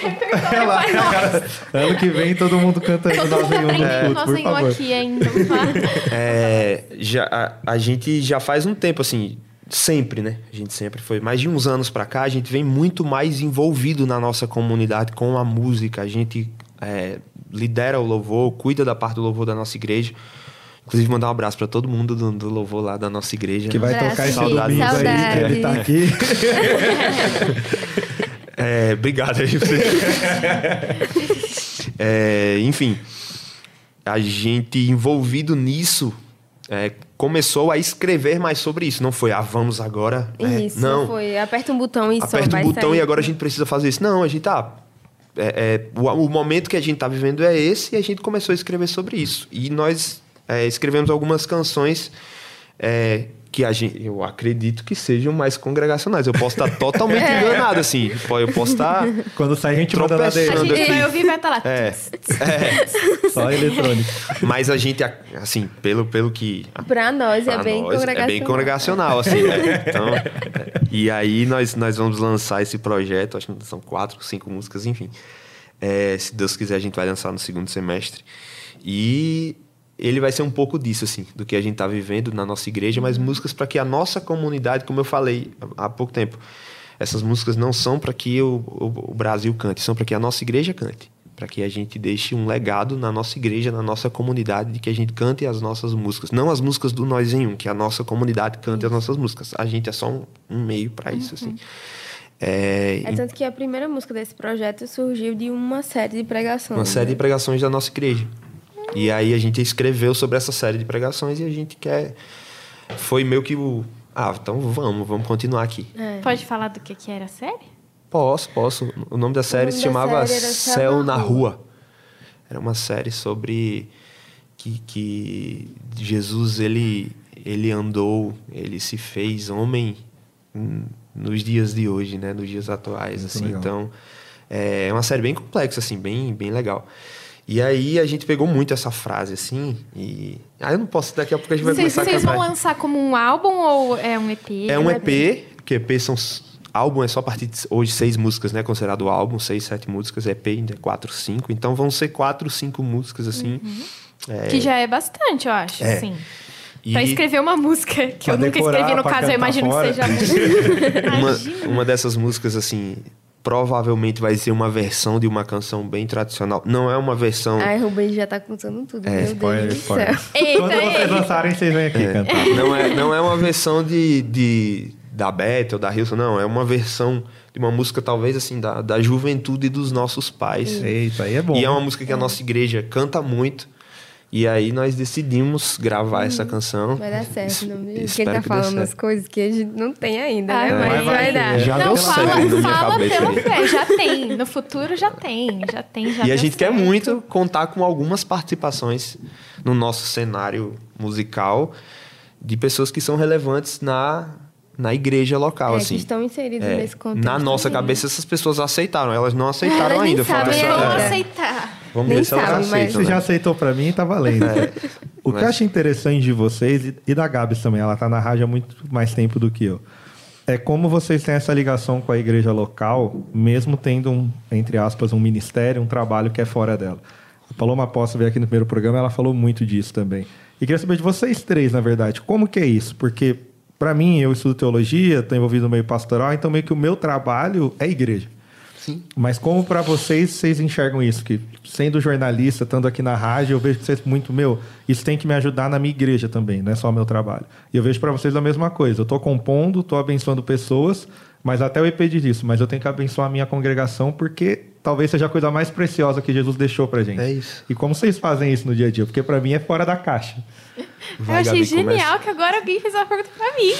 Carlos, ano que vem todo mundo cantando nós em um no culto, por favor. Aqui ainda, é, já, a, a gente já faz um tempo, assim... Sempre, né? A gente sempre foi. Mais de uns anos pra cá, a gente vem muito mais envolvido na nossa comunidade com a música. A gente é, lidera o louvor, cuida da parte do louvor da nossa igreja. Inclusive, mandar um abraço pra todo mundo do, do louvor lá da nossa igreja. Que vai tocar esse domingo aí, que ele tá aqui. é, obrigado aí pra você. é, enfim, a gente envolvido nisso... É, começou a escrever mais sobre isso. Não foi, ah, vamos agora... Isso, é, não foi, aperta um botão e só vai Aperta um botão sair. E agora a gente precisa fazer isso. Não, a gente tá... É, é, o, o momento que a gente tá vivendo é esse e a gente começou a escrever sobre isso. E nós é, escrevemos algumas canções é, que a gente, eu acredito que sejam mais congregacionais. Eu posso estar totalmente é. enganado, assim. Eu posso estar... Quando sai a gente manda na D M. A gente vai ouvir e vai estar lá. É, é. Só eletrônico. Mas a gente, assim, pelo, pelo que... Pra nós pra é bem nós, congregacional. É bem congregacional, assim, né? Então, é. E aí nós, nós vamos lançar esse projeto, acho que são quatro, cinco músicas, enfim. É, se Deus quiser, a gente vai lançar no segundo semestre. E... ele vai ser um pouco disso, assim, do que a gente está vivendo na nossa igreja, mas músicas para que a nossa comunidade, como eu falei há pouco tempo, essas músicas não são para que o, o, o Brasil cante, são para que a nossa igreja cante, para que a gente deixe um legado na nossa igreja, na nossa comunidade, de que a gente cante as nossas músicas, não as músicas do Nós em Um, que a nossa comunidade cante as nossas músicas. A gente é só um, um meio para isso, assim. É, é tanto que a primeira música desse projeto surgiu de uma série de pregações. Uma série né? de pregações da nossa igreja. E aí a gente escreveu sobre essa série de pregações e a gente quer... Foi meio que o... Ah, então vamos, vamos continuar aqui. É. Pode falar do que, que era a série? Posso, posso. O nome da série nome se chamava série Céu na Rua. Era uma série sobre que, que Jesus, ele, ele andou, ele se fez homem nos dias de hoje, né? Nos dias atuais, assim. Legal. Então, é uma série bem complexa, assim, bem, bem legal. E aí a gente pegou muito essa frase, assim, e... Ah, eu não posso, daqui a pouco a gente vai vocês, começar vocês a cantar. Vocês vão lançar como um álbum ou é um E P? É um E P, porque E P são... Álbum é só a partir de hoje seis músicas, né? Considerado álbum, seis, sete músicas. E P ainda é quatro, cinco. Então vão ser quatro, cinco músicas, assim. Uhum. É... Que já é bastante, eu acho, é. assim. E... Pra escrever uma música, que pra eu nunca decorar, escrevi, no caso, eu imagino fora. Que seja música. uma, uma dessas músicas, assim... Provavelmente vai ser uma versão de uma canção bem tradicional. Não é uma versão... Ai, Rubens já tá contando tudo. É, meu spoiler, Deus spoiler. do céu. Eita, quando vocês ei. lançarem, vocês vêm aqui é, cantar. Não é, não é uma versão de, de, da Beth ou da Hilson, não. É uma versão de uma música, talvez, assim, da, da juventude dos nossos pais. Eita, aí é bom. E é uma música que a nossa igreja canta muito. E aí nós decidimos gravar hum, essa canção. Vai dar certo, não viu? Porque ele tá falando as coisas que a gente não tem ainda, ah, né? Mas vai, vai dar. Já não, deu fala, certo na minha fala cabeça pelo aí. pé, já tem. No futuro já tem, já tem, já E a gente certo. quer muito contar com algumas participações no nosso cenário musical de pessoas que são relevantes na, na igreja local, é, assim. Que estão inseridos é, nesse contexto. Na nossa também. cabeça, essas pessoas aceitaram. Elas não aceitaram elas ainda. Sabem, eu essa, vou é, aceitar. Vamos Nem ver se elas sabe, aceitam. Você né? já aceitou pra mim, tá valendo. É. O que Mas... eu acho interessante de vocês, e, e da Gabs também, ela tá na rádio há muito mais tempo do que eu, é como vocês têm essa ligação com a igreja local, mesmo tendo, um, entre aspas, um ministério, um trabalho que é fora dela. A Paloma Posse veio aqui no primeiro programa, ela falou muito disso também. E queria saber de vocês três, na verdade, como que é isso? Porque, para mim, eu estudo teologia, estou envolvido no meio pastoral, então meio que o meu trabalho é igreja. Sim. Mas como para vocês, vocês enxergam isso? Que sendo jornalista, estando aqui na rádio, eu vejo que vocês muito, meu, isso tem que me ajudar na minha igreja também, não é só o meu trabalho. E eu vejo para vocês a mesma coisa. Eu estou compondo, estou abençoando pessoas, mas até o E P diz isso, mas eu tenho que abençoar a minha congregação porque talvez seja a coisa mais preciosa que Jesus deixou pra gente. É isso. E como vocês fazem isso no dia a dia? Porque para mim é fora da caixa. Vai, eu achei Gabi, genial começa. Que agora alguém fez uma pergunta pra mim.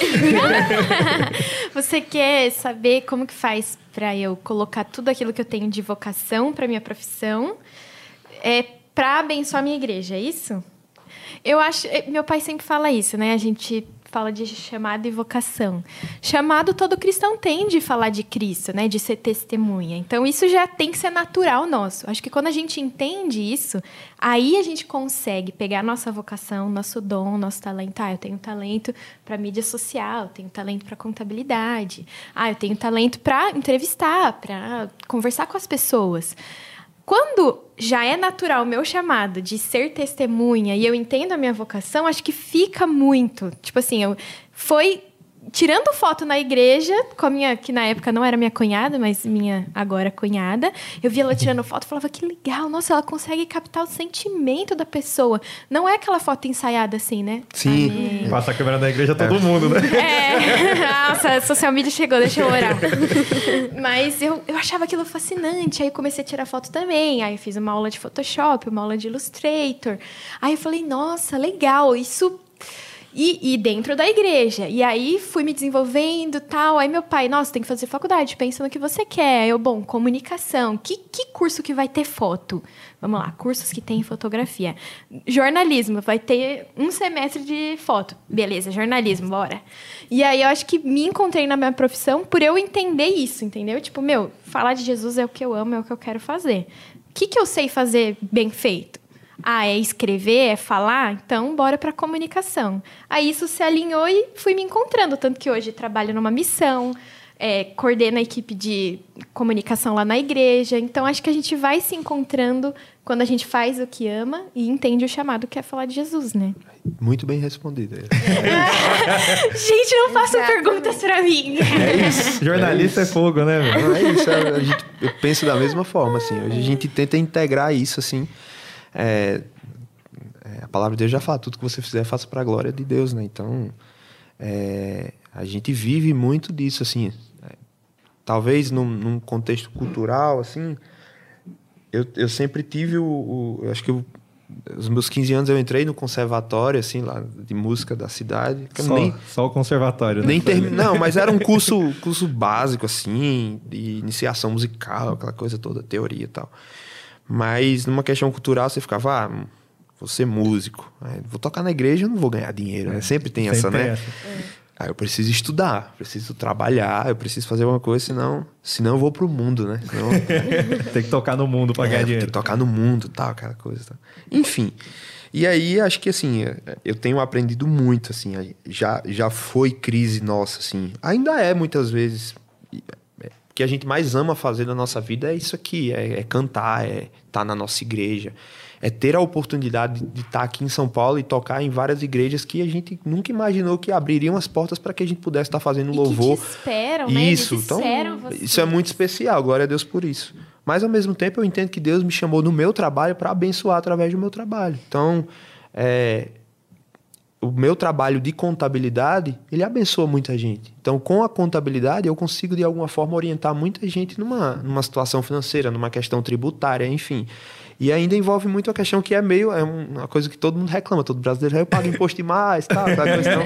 Você quer saber como que faz para eu colocar tudo aquilo que eu tenho de vocação para minha profissão é para abençoar a minha igreja, é isso? Eu acho, meu pai sempre fala isso, né? A gente fala de chamado e vocação. Chamado todo cristão tem de falar de Cristo, né? De ser testemunha. Então, isso já tem que ser natural nosso. Acho que quando a gente entende isso, aí a gente consegue pegar a nossa vocação, nosso dom, nosso talento. Ah, eu tenho talento para mídia social, eu tenho talento para contabilidade. Ah, eu tenho talento para entrevistar, para conversar com as pessoas. Quando já é natural o meu chamado de ser testemunha e eu entendo a minha vocação, acho que fica muito. Tipo assim, eu foi tirando foto na igreja com a minha, que na época não era minha cunhada, mas minha agora cunhada. Eu via ela tirando foto e falava, que legal, nossa, ela consegue captar o sentimento da pessoa. Não é aquela foto ensaiada assim, né? Sim. Amém. Passa a câmera da igreja todo é. mundo, né? É. Nossa, a social media chegou, deixa eu orar. Mas eu, eu achava aquilo fascinante. Aí eu comecei a tirar foto também. Aí eu fiz uma aula de Photoshop, uma aula de Illustrator. Aí eu falei, nossa, legal, isso... E, e dentro da igreja. E aí, fui me desenvolvendo e tal. Aí, meu pai, nossa, tem que fazer faculdade. Pensa no que você quer. Aí eu, bom, comunicação. Que, que curso que vai ter foto? Vamos lá, cursos que tem fotografia. Jornalismo, vai ter um semestre de foto. Beleza, jornalismo, bora. E aí, eu acho que me encontrei na minha profissão por eu entender isso, entendeu? Tipo, meu, falar de Jesus é o que eu amo, é o que eu quero fazer. O que, que eu sei fazer bem feito? Ah, é escrever, é falar? Então, bora para comunicação. Aí isso se alinhou e fui me encontrando. Tanto que hoje trabalho numa missão, é, coordeno a equipe de comunicação lá na igreja. Então, acho que a gente vai se encontrando quando a gente faz o que ama e entende o chamado que é falar de Jesus, né? Muito bem respondido. Gente, não façam perguntas para mim. É isso. Jornalista é, isso. é fogo, né? Meu? Não, é isso. A gente, eu penso da mesma forma, assim. Hoje a gente tenta integrar isso, assim... É, é, a palavra de Deus já fala, tudo que você fizer, faça para a glória de Deus, né? Então, é, a gente vive muito disso, assim. É, talvez num, num contexto cultural, assim, eu, eu sempre tive o... o eu acho que eu, os meus quinze anos eu entrei no conservatório, assim, lá de música da cidade. Só, nem, só o conservatório, nem né? termi, Não, mas era um curso, curso básico, assim, de iniciação musical, aquela coisa toda, teoria e tal. Mas numa questão cultural você ficava, ah, vou ser músico. Aí, vou tocar na igreja, eu não vou ganhar dinheiro, né? Sempre tem Sempre essa, tem né? essa. É. Aí eu preciso estudar, preciso trabalhar, eu preciso fazer alguma coisa, senão, senão eu vou pro mundo, né? Senão, Tem que tocar no mundo pra é, ganhar tem dinheiro. que tocar no mundo, tal, aquela coisa. Tal. Enfim. E aí, acho que assim, eu tenho aprendido muito, assim, já, já foi crise nossa, assim. Ainda é, muitas vezes. O que a gente mais ama fazer na nossa vida é isso aqui, é, é cantar, é estar na nossa igreja. É ter a oportunidade de estar aqui em São Paulo e tocar em várias igrejas que a gente nunca imaginou que abririam as portas para que a gente pudesse estar fazendo E louvor. que te esperam, né? Isso, Eles então, esperam você. isso é muito especial, glória a Deus por isso. Mas, ao mesmo tempo, eu entendo que Deus me chamou no meu trabalho para abençoar através do meu trabalho. Então, é, o meu trabalho de contabilidade, ele abençoa muita gente. Então, com a contabilidade, eu consigo, de alguma forma, orientar muita gente numa, numa situação financeira, numa questão tributária, enfim. E ainda envolve muito a questão que é meio... É uma coisa que todo mundo reclama. Todo brasileiro, eu pago imposto demais, tal, aquela questão.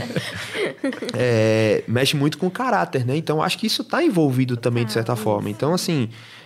É, mexe muito com o caráter, né? Então, acho que isso está envolvido também, de certa forma. Então, assim...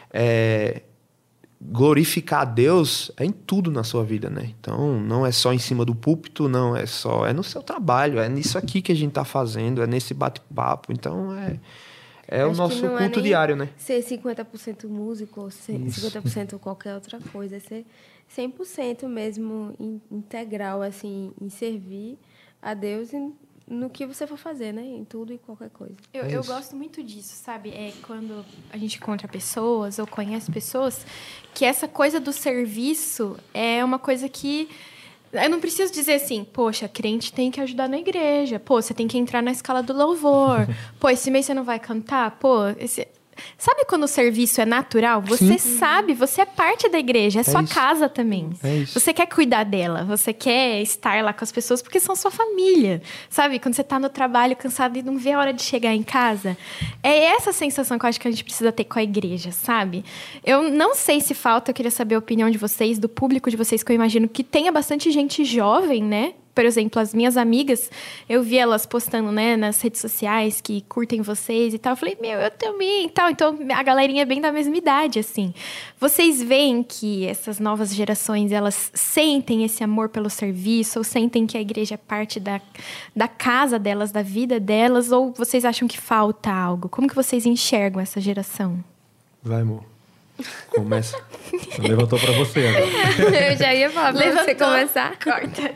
É, glorificar a Deus é em tudo na sua vida, né? Então, não é só em cima do púlpito, não é só... É no seu trabalho, é nisso aqui que a gente está fazendo, é nesse bate-papo. Então, é... É o Acho nosso que não culto é nem diário, né? Ser cinquenta por cento músico ou cinquenta por cento qualquer outra coisa. É ser cem por cento mesmo integral, assim, em servir a Deus no que você for fazer, né? Em tudo e qualquer coisa. Eu, É eu isso. gosto muito disso, sabe? É quando a gente encontra pessoas ou conhece pessoas que essa coisa do serviço é uma coisa que... Eu não preciso dizer assim, poxa, crente tem que ajudar na igreja. Pô, você tem que entrar na escala do louvor. Pô, esse mês você não vai cantar? Pô, esse... Sabe quando o serviço é natural? Você Sim. sabe, você é parte da igreja, é, É sua isso. casa também. É isso. Você quer cuidar dela, você quer estar lá com as pessoas porque são sua família. Sabe? Quando você tá no trabalho cansado e não vê a hora de chegar em casa. É essa sensação que eu acho que a gente precisa ter com a igreja, sabe? Eu não sei se falta, eu queria saber a opinião de vocês, do público de vocês, que eu imagino que tenha bastante gente jovem, né? Por exemplo, as minhas amigas, eu vi elas postando, né, nas redes sociais que curtem vocês e tal. Eu falei, meu, eu também e tal. Então, a galerinha é bem da mesma idade, assim. Vocês veem que essas novas gerações, elas sentem esse amor pelo serviço? Ou sentem que a igreja é parte da, da casa delas, da vida delas? Ou vocês acham que falta algo? Como que vocês enxergam essa geração? Vai, amor. Começa. Levantou pra você agora. Eu já ia falar pra você começar. Corta.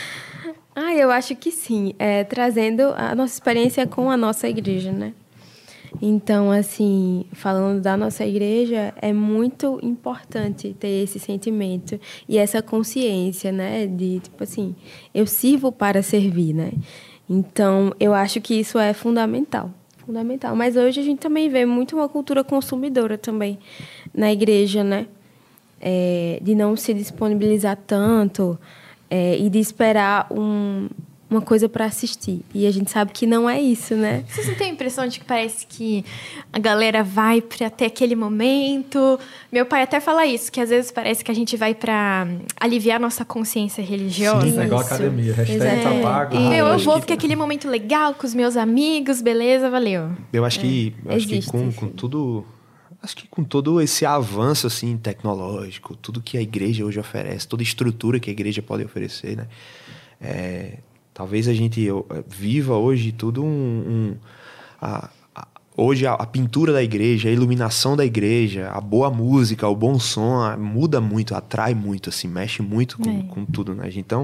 Ah, eu acho que sim. É, trazendo a nossa experiência com a nossa igreja, né? Então, assim, falando da nossa igreja, é muito importante ter esse sentimento e essa consciência, né? De, tipo assim, eu sirvo para servir, né? Então, eu acho que isso é fundamental. Fundamental. Mas hoje a gente também vê muito uma cultura consumidora também na igreja, né? É, de não se disponibilizar tanto... É, e de esperar um, uma coisa para assistir. E a gente sabe que não é isso, né? Vocês não têm a impressão de que parece que a galera vai para ter aquele momento? Meu pai até fala isso, que às vezes parece que a gente vai para aliviar nossa consciência religiosa. Sim, é igual Isso. academia. Hashtag Exato. tá pago. E, Ah, meu, eu eu acho vou que- ficar aquele momento legal com os meus amigos, beleza, valeu. Eu acho que, eu acho que existe, com, sim. com tudo... Acho que com todo esse avanço assim, tecnológico, tudo que a igreja hoje oferece, toda a estrutura que a igreja pode oferecer, né? É, talvez a gente eu, viva hoje tudo um... um a, a, hoje a, a pintura da igreja, a iluminação da igreja, a boa música, o bom som, a, muda muito, atrai muito, assim, mexe muito com, É. com tudo, né? Então,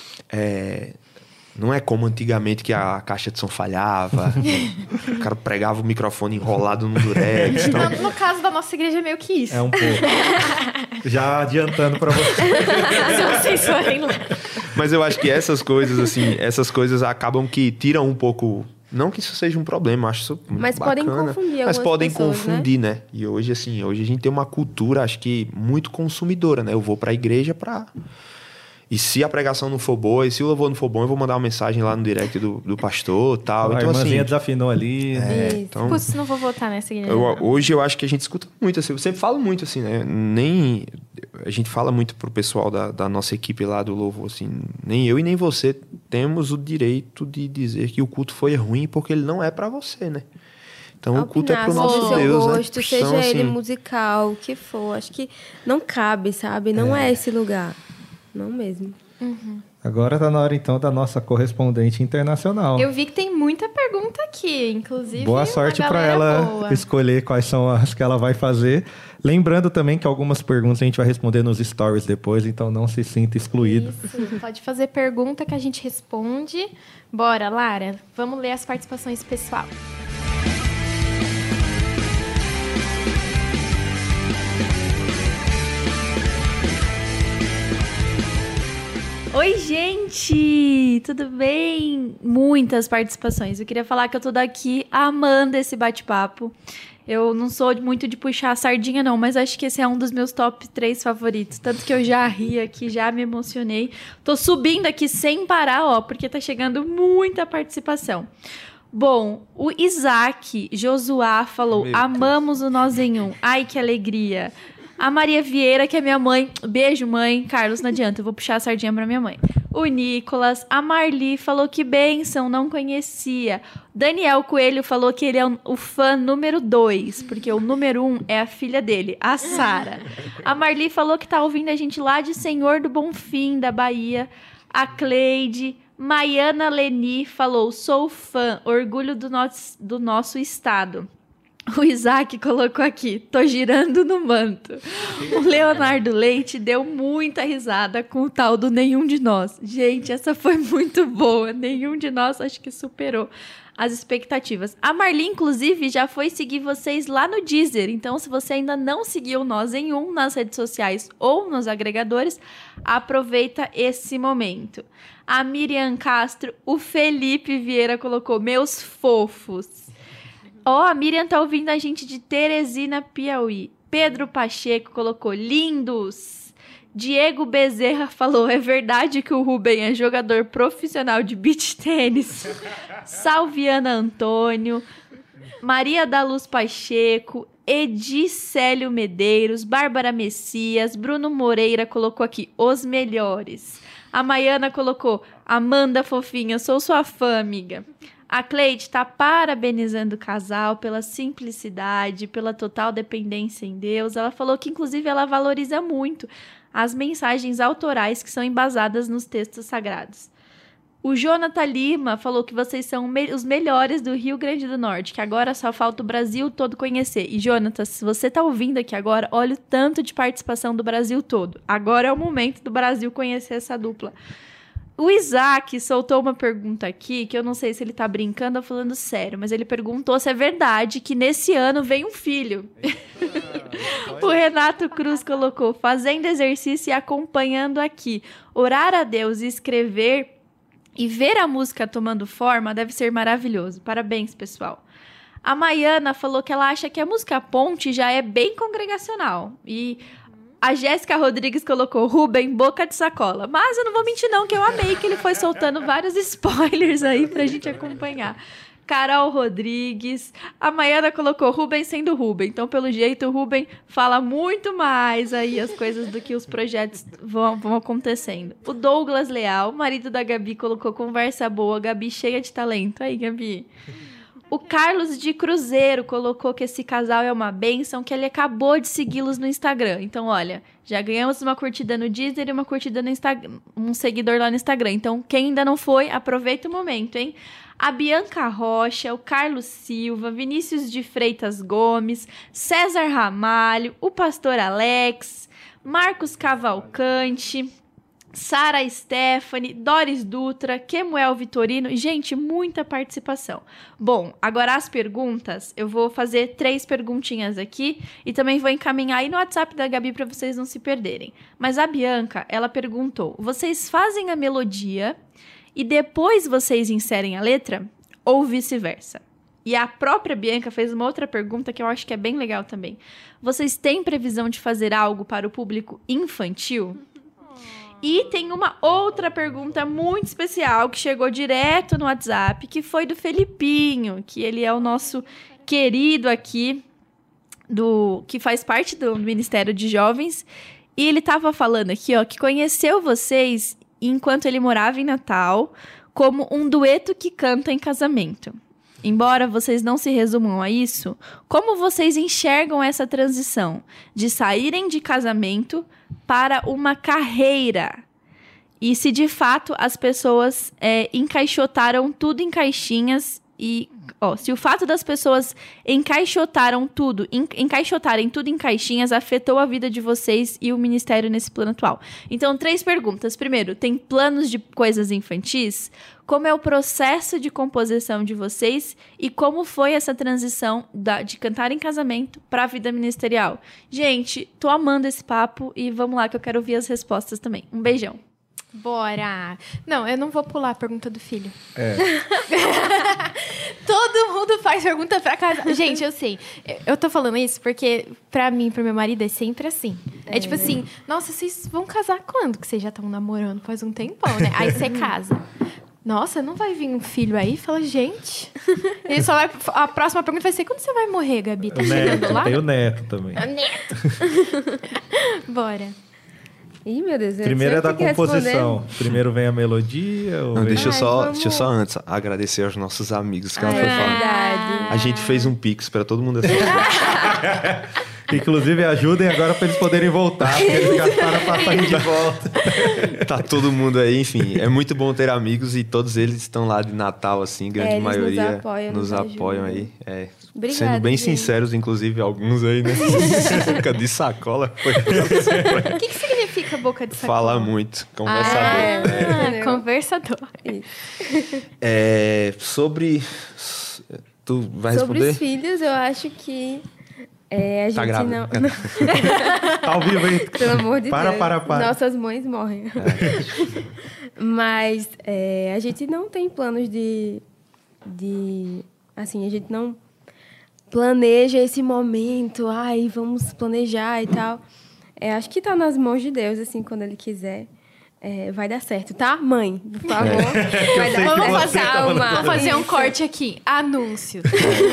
é, não é como antigamente que a caixa de som falhava, o cara pregava o microfone enrolado no durex. Então, No, no caso da nossa igreja é meio que isso. É um pouco. Já adiantando pra você. Se vocês forem lá. mas eu acho que essas coisas, assim, essas coisas acabam que tiram um pouco... Não que isso seja um problema, eu acho isso muito Mas podem bacana. confundir Mas algumas podem pessoas, confundir, né? E hoje, assim, hoje a gente tem uma cultura, acho que muito consumidora, né? Eu vou pra igreja pra... E se a pregação não for boa, e se o louvor não for bom, eu vou mandar uma mensagem lá no direct do, do pastor e tal. A Então, assim... irmãzinha desafinou ali. É, Isso. então, Putz, não vou votar nessa igreja. eu- não. hoje eu acho que a gente escuta muito, assim, eu sempre falo muito, assim, né? Nem... A gente fala muito pro pessoal da, da nossa equipe lá do louvor, assim, nem eu e nem você temos o direito de dizer que o culto foi ruim porque ele não é pra você, né? Então o culto é pro Opinar nosso sobre o seu Deus, gosto, né? seja Então, ele assim, musical, o que for. Acho que não cabe, sabe? Não é, esse lugar. Não mesmo. Uhum. Agora tá na hora, então, da nossa correspondente internacional. Eu vi que tem muita pergunta aqui, inclusive. Boa sorte para ela boa. escolher quais são as que ela vai fazer. Lembrando também que algumas perguntas a gente vai responder nos stories depois, então não se sinta excluído. Isso, pode fazer pergunta que a gente responde. Bora, Lara, vamos ler as participações pessoal. Oi, gente! Tudo bem? Muitas participações. Eu queria falar que eu tô daqui amando esse bate-papo. Eu não sou muito de puxar a sardinha, não, mas acho que esse é um dos meus top três favoritos. Tanto que eu já ri aqui, já me emocionei. Tô subindo aqui sem parar, ó, porque tá chegando muita participação. Bom, o Isaac Josuá falou, Meu amamos Deus. O Nós em Um. Ai, que alegria. A Maria Vieira, que é minha mãe. Beijo, mãe. Carlos, não adianta, eu vou puxar a sardinha pra minha mãe. O Nicolas. A Marli falou que bênção, não conhecia. Daniel Coelho falou que ele é o fã número dois, porque o número um é a filha dele, a Sara. A Marli falou que tá ouvindo a gente lá de Senhor do Bonfim, da Bahia. A Cleide. Maiana Leni falou, sou fã, orgulho do nosso, do nosso estado. O Isaac colocou aqui, tô girando no manto. O Leonardo Leite deu muita risada com o tal do Nenhum de Nós. Gente, essa foi muito boa. Nenhum de Nós acho que superou as expectativas. A Marli, inclusive, já foi seguir vocês lá no Deezer. Então, se você ainda não seguiu Nós em Um nas redes sociais ou nos agregadores, aproveita esse momento. A Miriam Castro, o Felipe Vieira colocou, meus fofos. Ó, oh, a Miriam tá ouvindo a gente de Teresina, Piauí. Pedro Pacheco colocou lindos. Diego Bezerra falou, é verdade que o Rubem é jogador profissional de beach tênis. Salviana Antônio. Maria da Luz Pacheco. Edicélio Medeiros. Bárbara Messias. Bruno Moreira colocou aqui, os melhores. A Maiana colocou, Amanda fofinha, sou sua fã, amiga. A Cleide está parabenizando o casal pela simplicidade, pela total dependência em Deus. Ela falou que, inclusive, ela valoriza muito as mensagens autorais que são embasadas nos textos sagrados. O Jonathan Lima falou que vocês são me- os melhores do Rio Grande do Norte, que agora só falta o Brasil todo conhecer. E, Jonathan, se você está ouvindo aqui agora, olha o tanto de participação do Brasil todo. Agora é o momento do Brasil conhecer essa dupla. O Isaac soltou uma pergunta aqui, que eu não sei se ele tá brincando ou falando sério, mas ele perguntou se é verdade que nesse ano vem um filho. O Renato Cruz colocou, fazendo exercício e acompanhando aqui. Orar a Deus e escrever e ver a música tomando forma deve ser maravilhoso. Parabéns, pessoal. A Maiana falou que ela acha que a música Ponte já é bem congregacional. E a Jéssica Rodrigues colocou Rubem, boca de sacola. Mas eu não vou mentir não, que eu amei que ele foi soltando vários spoilers aí pra gente acompanhar. Carol Rodrigues. A Maiana colocou Rubem sendo Rubem. Então, pelo jeito, o Rubem fala muito mais aí as coisas do que os projetos vão, vão acontecendo. O Douglas Leal, marido da Gabi, colocou conversa boa. Gabi cheia de talento. Aí, Gabi. O Carlos de Cruzeiro colocou que esse casal é uma bênção, que ele acabou de segui-los no Instagram. Então, olha, já ganhamos uma curtida no Deezer e uma curtida no Instagram, um seguidor lá no Instagram. Então, quem ainda não foi, aproveita o momento, hein? A Bianca Rocha, o Carlos Silva, Vinícius de Freitas Gomes, César Ramalho, o Pastor Alex, Marcos Cavalcante, Sara Stephanie, Doris Dutra, Kemuel Vitorino. Gente, muita participação. Bom, agora as perguntas. Eu vou fazer três perguntinhas aqui e também vou encaminhar aí no WhatsApp da Gabi para vocês não se perderem. Mas a Bianca, ela perguntou, vocês fazem a melodia e depois vocês inserem a letra ou vice-versa? E a própria Bianca fez uma outra pergunta que eu acho que é bem legal também. Vocês têm previsão de fazer algo para o público infantil? E tem uma outra pergunta muito especial que chegou direto no WhatsApp, que foi do Felipinho, que ele é o nosso querido aqui, do, que faz parte do Ministério de Jovens. E ele estava falando aqui, ó, que conheceu vocês enquanto ele morava em Natal, como um dueto que canta em casamento. Embora vocês não se resumam a isso, como vocês enxergam essa transição de saírem de casamento para uma carreira? E se de fato as pessoas é, encaixotaram tudo em caixinhas e... Ó, se o fato das pessoas encaixotaram tudo, en, encaixotarem tudo em caixinhas afetou a vida de vocês e o ministério nesse plano atual. Então, três perguntas. Primeiro, tem planos de coisas infantis? Como é o processo de composição de vocês? E como foi essa transição da, de cantar em casamento para a vida ministerial? Gente, tô amando esse papo e vamos lá que eu quero ouvir as respostas também. Um beijão. Bora! Não, eu não vou pular a pergunta do filho. É. Todo mundo faz pergunta pra casa. Gente, eu sei. Eu tô falando isso porque, pra mim, pro meu marido, é sempre assim. É, é tipo assim, nossa, vocês vão casar quando? Que vocês já estão namorando faz um tempão, né? Aí você casa. Nossa, não vai vir um filho aí? Fala, gente. Ele só vai, a próxima pergunta vai ser: quando você vai morrer, Gabi? Tá O chegando neto, lá? tem o neto também. O neto. Bora. Ih, meu Deus. eu Primeiro é sei da o que composição. responder. Primeiro vem a melodia? Ou Não, vem... deixa, eu Ai, só, vamos. deixa eu só antes agradecer aos nossos amigos que ela Ah, foi é falar. verdade. A gente fez um pix pra todo mundo assistir. Inclusive, ajudem agora para eles poderem voltar, porque eles gastaram a passagem de volta. Tá todo mundo aí, enfim. É muito bom ter amigos e todos eles estão lá de Natal, assim, grande É, eles nos maioria apoiam, nos nos apoiam ajudam. aí. É. Obrigada, Sendo bem gente. sinceros, inclusive, alguns aí, né? Boca de sacola. Foi O que, que significa boca de sacola? Fala muito, conversador. Ah, É. Entendeu? conversador. É, sobre... Tu vai Sobre responder? os filhos, eu acho que é, a Tá gente grávida. não... Tá ao vivo, hein? Pelo amor de Para, Deus. para, para. Nossas mães morrem. Mas é, a gente não tem planos de, de... Assim, a gente não planeja esse momento. Ai, vamos planejar e tal. É, acho que tá nas mãos de Deus, assim, quando Ele quiser. É, vai dar certo, tá, mãe? Por favor. É. Vai dar sei que Vamos você fazer, tá calma. falando. vamos fazer um Isso. corte aqui. Anúncio.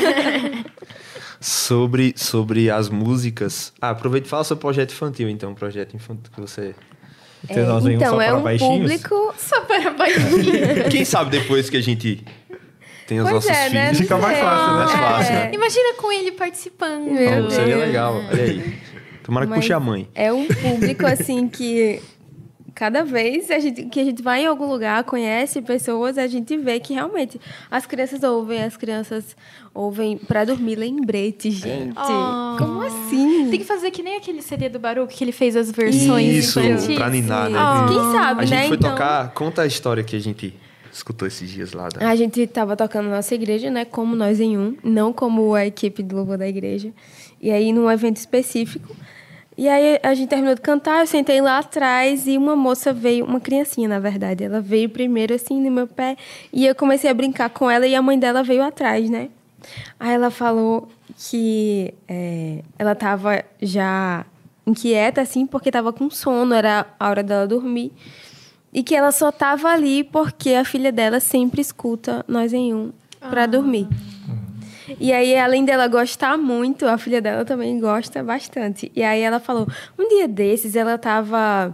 Sobre, sobre as músicas... Ah, aproveita e fala sobre o projeto infantil, então. Projeto infantil que você... Tem nós em um então, só é para um baixinhos? público... Só para baixinho. Quem sabe depois que a gente tem os Pois nossos é, né? filhos... Fica mais Não fácil, né? Mais fácil, né? Imagina com ele participando. Meu Então, seria Deus. legal, olha aí. Tomara que Mas puxe a mãe. É um público, assim, que cada vez a gente, que a gente vai em algum lugar, conhece pessoas, a gente vê que realmente as crianças ouvem, as crianças ouvem pra dormir lembrete, gente. Oh. Como assim? Tem que fazer que nem aquele C D do Baruch que ele fez as versões Isso, infantis. pra ninar, né? Oh. Quem sabe, A gente né? foi então, tocar... Conta a história que a gente escutou esses dias lá. Da... a gente tava tocando na nossa igreja, né? Como nós em um, não como a equipe do louvor da igreja. E aí, num evento específico. E aí, a gente terminou de cantar, eu sentei lá atrás e uma moça veio, uma criancinha, na verdade. Ela veio primeiro, assim, no meu pé. E eu comecei a brincar com ela e a mãe dela veio atrás, né? Aí ela falou que é, ela tava já inquieta, assim, porque tava com sono, era a hora dela dormir. E que ela só tava ali porque a filha dela sempre escuta Nós em Um pra dormir. E aí, além dela gostar muito, a filha dela também gosta bastante. E aí ela falou, um dia desses ela tava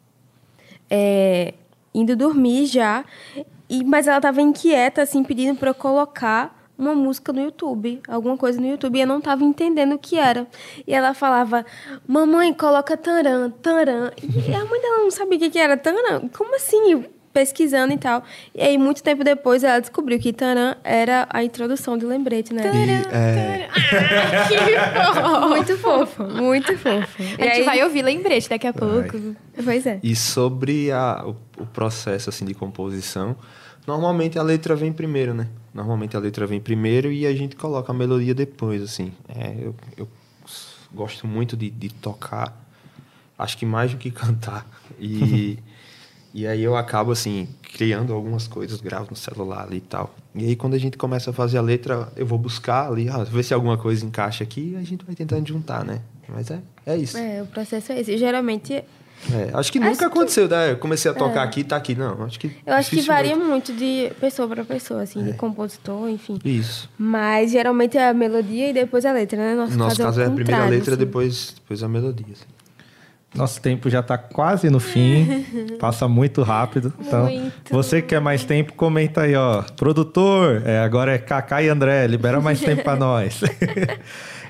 é, indo dormir já, e, mas ela tava inquieta, assim, pedindo pra eu colocar uma música no YouTube, alguma coisa no YouTube, e eu não tava entendendo o que era. E ela falava, mamãe, coloca taran, taran. E a mãe dela não sabia o que que era taran. Como assim? Pesquisando e tal. E aí, muito tempo depois, ela descobriu que taran era a introdução de lembrete, né? E, é, Ah, que bom. Muito fofo, muito fofo. A gente vai ouvir lembrete daqui a pouco. Pois é. e sobre a, o, o processo assim, de composição, normalmente a letra vem primeiro, né? Normalmente a letra vem primeiro e a gente coloca a melodia depois, assim. É, eu, eu gosto muito de, de tocar, acho que mais do que cantar. E... E aí eu acabo, assim, criando algumas coisas, gravo no celular ali e tal. E aí quando a gente começa a fazer a letra, eu vou buscar ali, ah, ver se alguma coisa encaixa aqui e a gente vai tentando juntar, né? Mas é, é isso. É, o processo é esse. Geralmente, É, acho que nunca Acho que- aconteceu, né? Eu comecei a tocar aqui, tá aqui. Não, acho que eu acho que dificilmente. varia muito de pessoa para pessoa, assim, de compositor, enfim. Isso. Mas geralmente é a melodia e depois a letra, né? No nosso caso é a primeira contrário, letra, assim. depois, depois a melodia. assim. Nosso tempo já está quase no fim, passa muito rápido. Então, Muito. você que quer mais tempo, comenta aí, ó. Produtor, é, agora é Cacá e André, libera mais tempo para nós.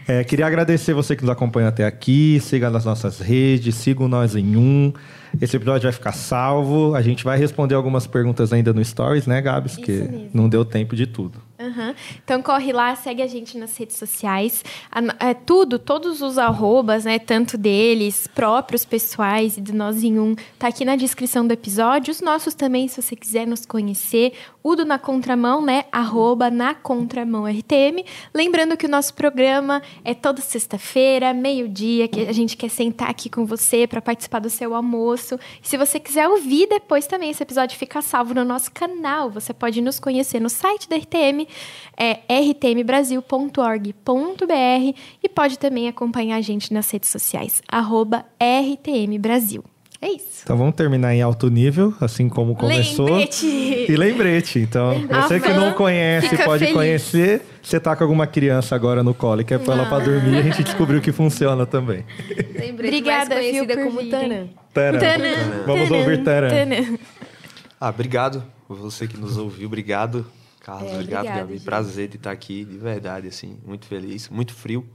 É, queria agradecer você que nos acompanha até aqui. Siga nas nossas redes, sigam nós em um. Esse episódio vai ficar salvo. A gente vai responder algumas perguntas ainda no Stories, né, Gabs? Porque mesmo. não deu tempo de tudo. Uhum. Então corre lá, segue a gente nas redes sociais. É, tudo, todos os arrobas, né? Tanto deles, próprios, pessoais e do Nós em Um, tá aqui na descrição do episódio. Os nossos também, se você quiser nos conhecer. O do Na Contramão, né? Arroba Na Contramão R T M. Lembrando que o nosso programa é toda sexta-feira, meio-dia, que a gente quer sentar aqui com você para participar do seu almoço. E se você quiser ouvir depois também, esse episódio fica salvo no nosso canal. Você pode nos conhecer no site da R T M, é r t m brasil ponto org ponto b r, e pode também acompanhar a gente nas redes sociais, arroba R T M Brasil. É isso. Então vamos terminar em alto nível, assim como começou. Lembrete! E lembrete. Então, você que não conhece, fica pode feliz. conhecer. Você tá com alguma criança agora no colo e quer pôr ela pra dormir, a gente descobriu que funciona também. Lembrete, Obrigada, mais viu, conhecida por como virem. Tanã. Taran. Tanã, Vamos tanã, ouvir Taran. tanã. Ah, obrigado por você que nos ouviu. Obrigado, Carlos. É, obrigado, obrigada, Gabi. gente. Prazer de estar aqui, de verdade, assim, muito feliz, muito frio.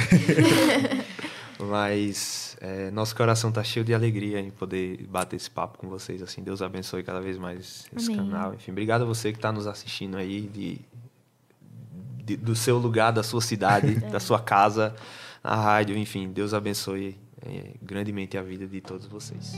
Mas é, nosso coração tá cheio de alegria em poder bater esse papo com vocês, assim. Deus abençoe cada vez mais esse Amém. canal. Enfim, obrigado a você que está nos assistindo aí de, de- do seu lugar, da sua cidade, da sua casa, na rádio. Enfim, Deus abençoe é, grandemente a vida de todos vocês.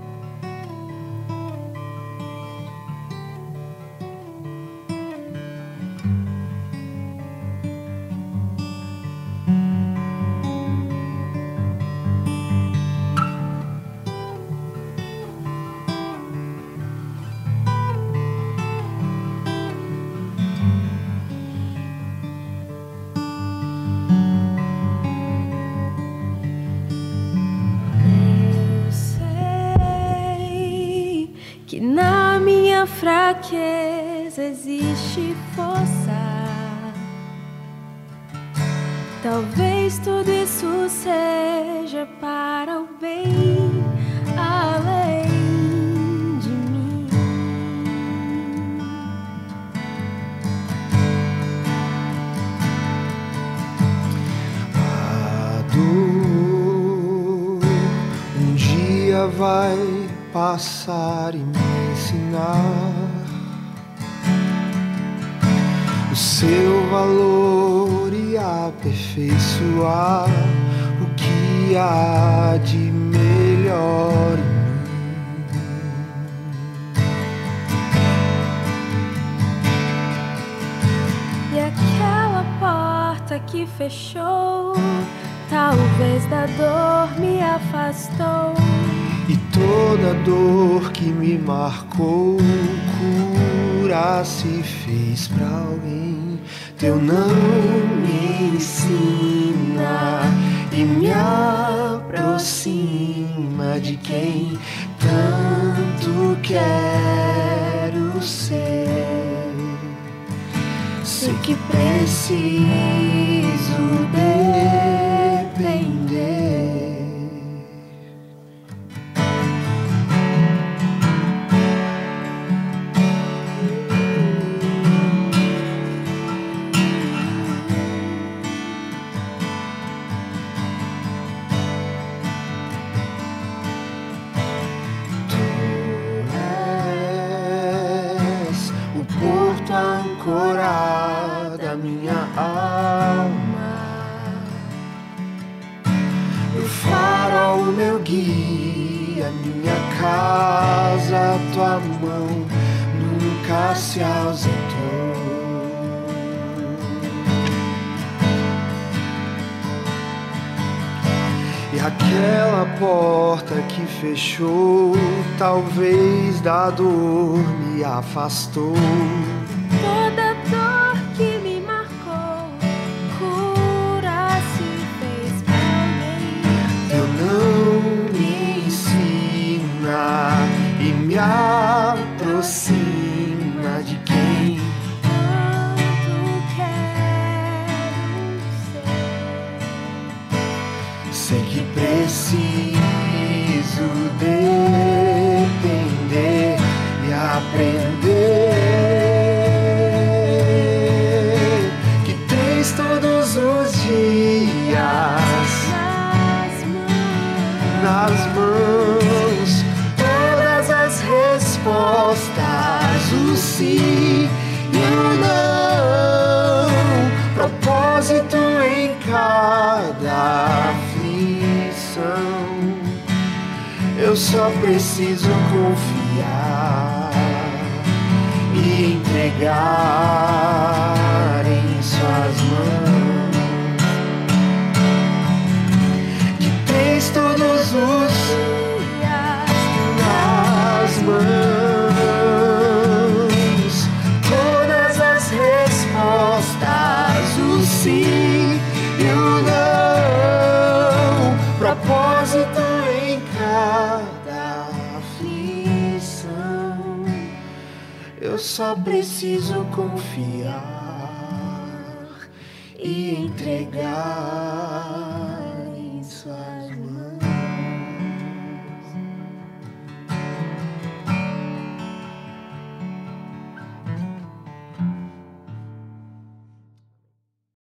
Eu sei que na minha fraqueza existe força. Talvez tudo isso seja para o bem além de mim. A dor um dia vai passar e me ensinar o seu valor e aperfeiçoar o que há de melhor em mim. E aquela porta que fechou, talvez da dor me afastou. E toda dor que me marcou, cura se fez pra alguém. Teu não me ensina e me aproxima de quem tanto quero ser. Sei que preciso depender. O porto ancorado da minha alma, meu farol, meu guia, minha casa, tua mão nunca se ausentou. E aquela porta que fechou, talvez da dor me afastou. Toda dor que me marcou, cura se fez pra alguém. Eu não me ensina e me aproxima de quem Tanto quero ser. sei que preciso depender e aprender que tens todos os dias nas mãos, todas as respostas, o sim e o não, propósito em cada aflição. Eu só preciso confiar e entregar em suas mãos, que tens todos os dias nas mãos, todas as respostas, o sim e o não, propósito em cada aflição. Eu só preciso confiar e entregar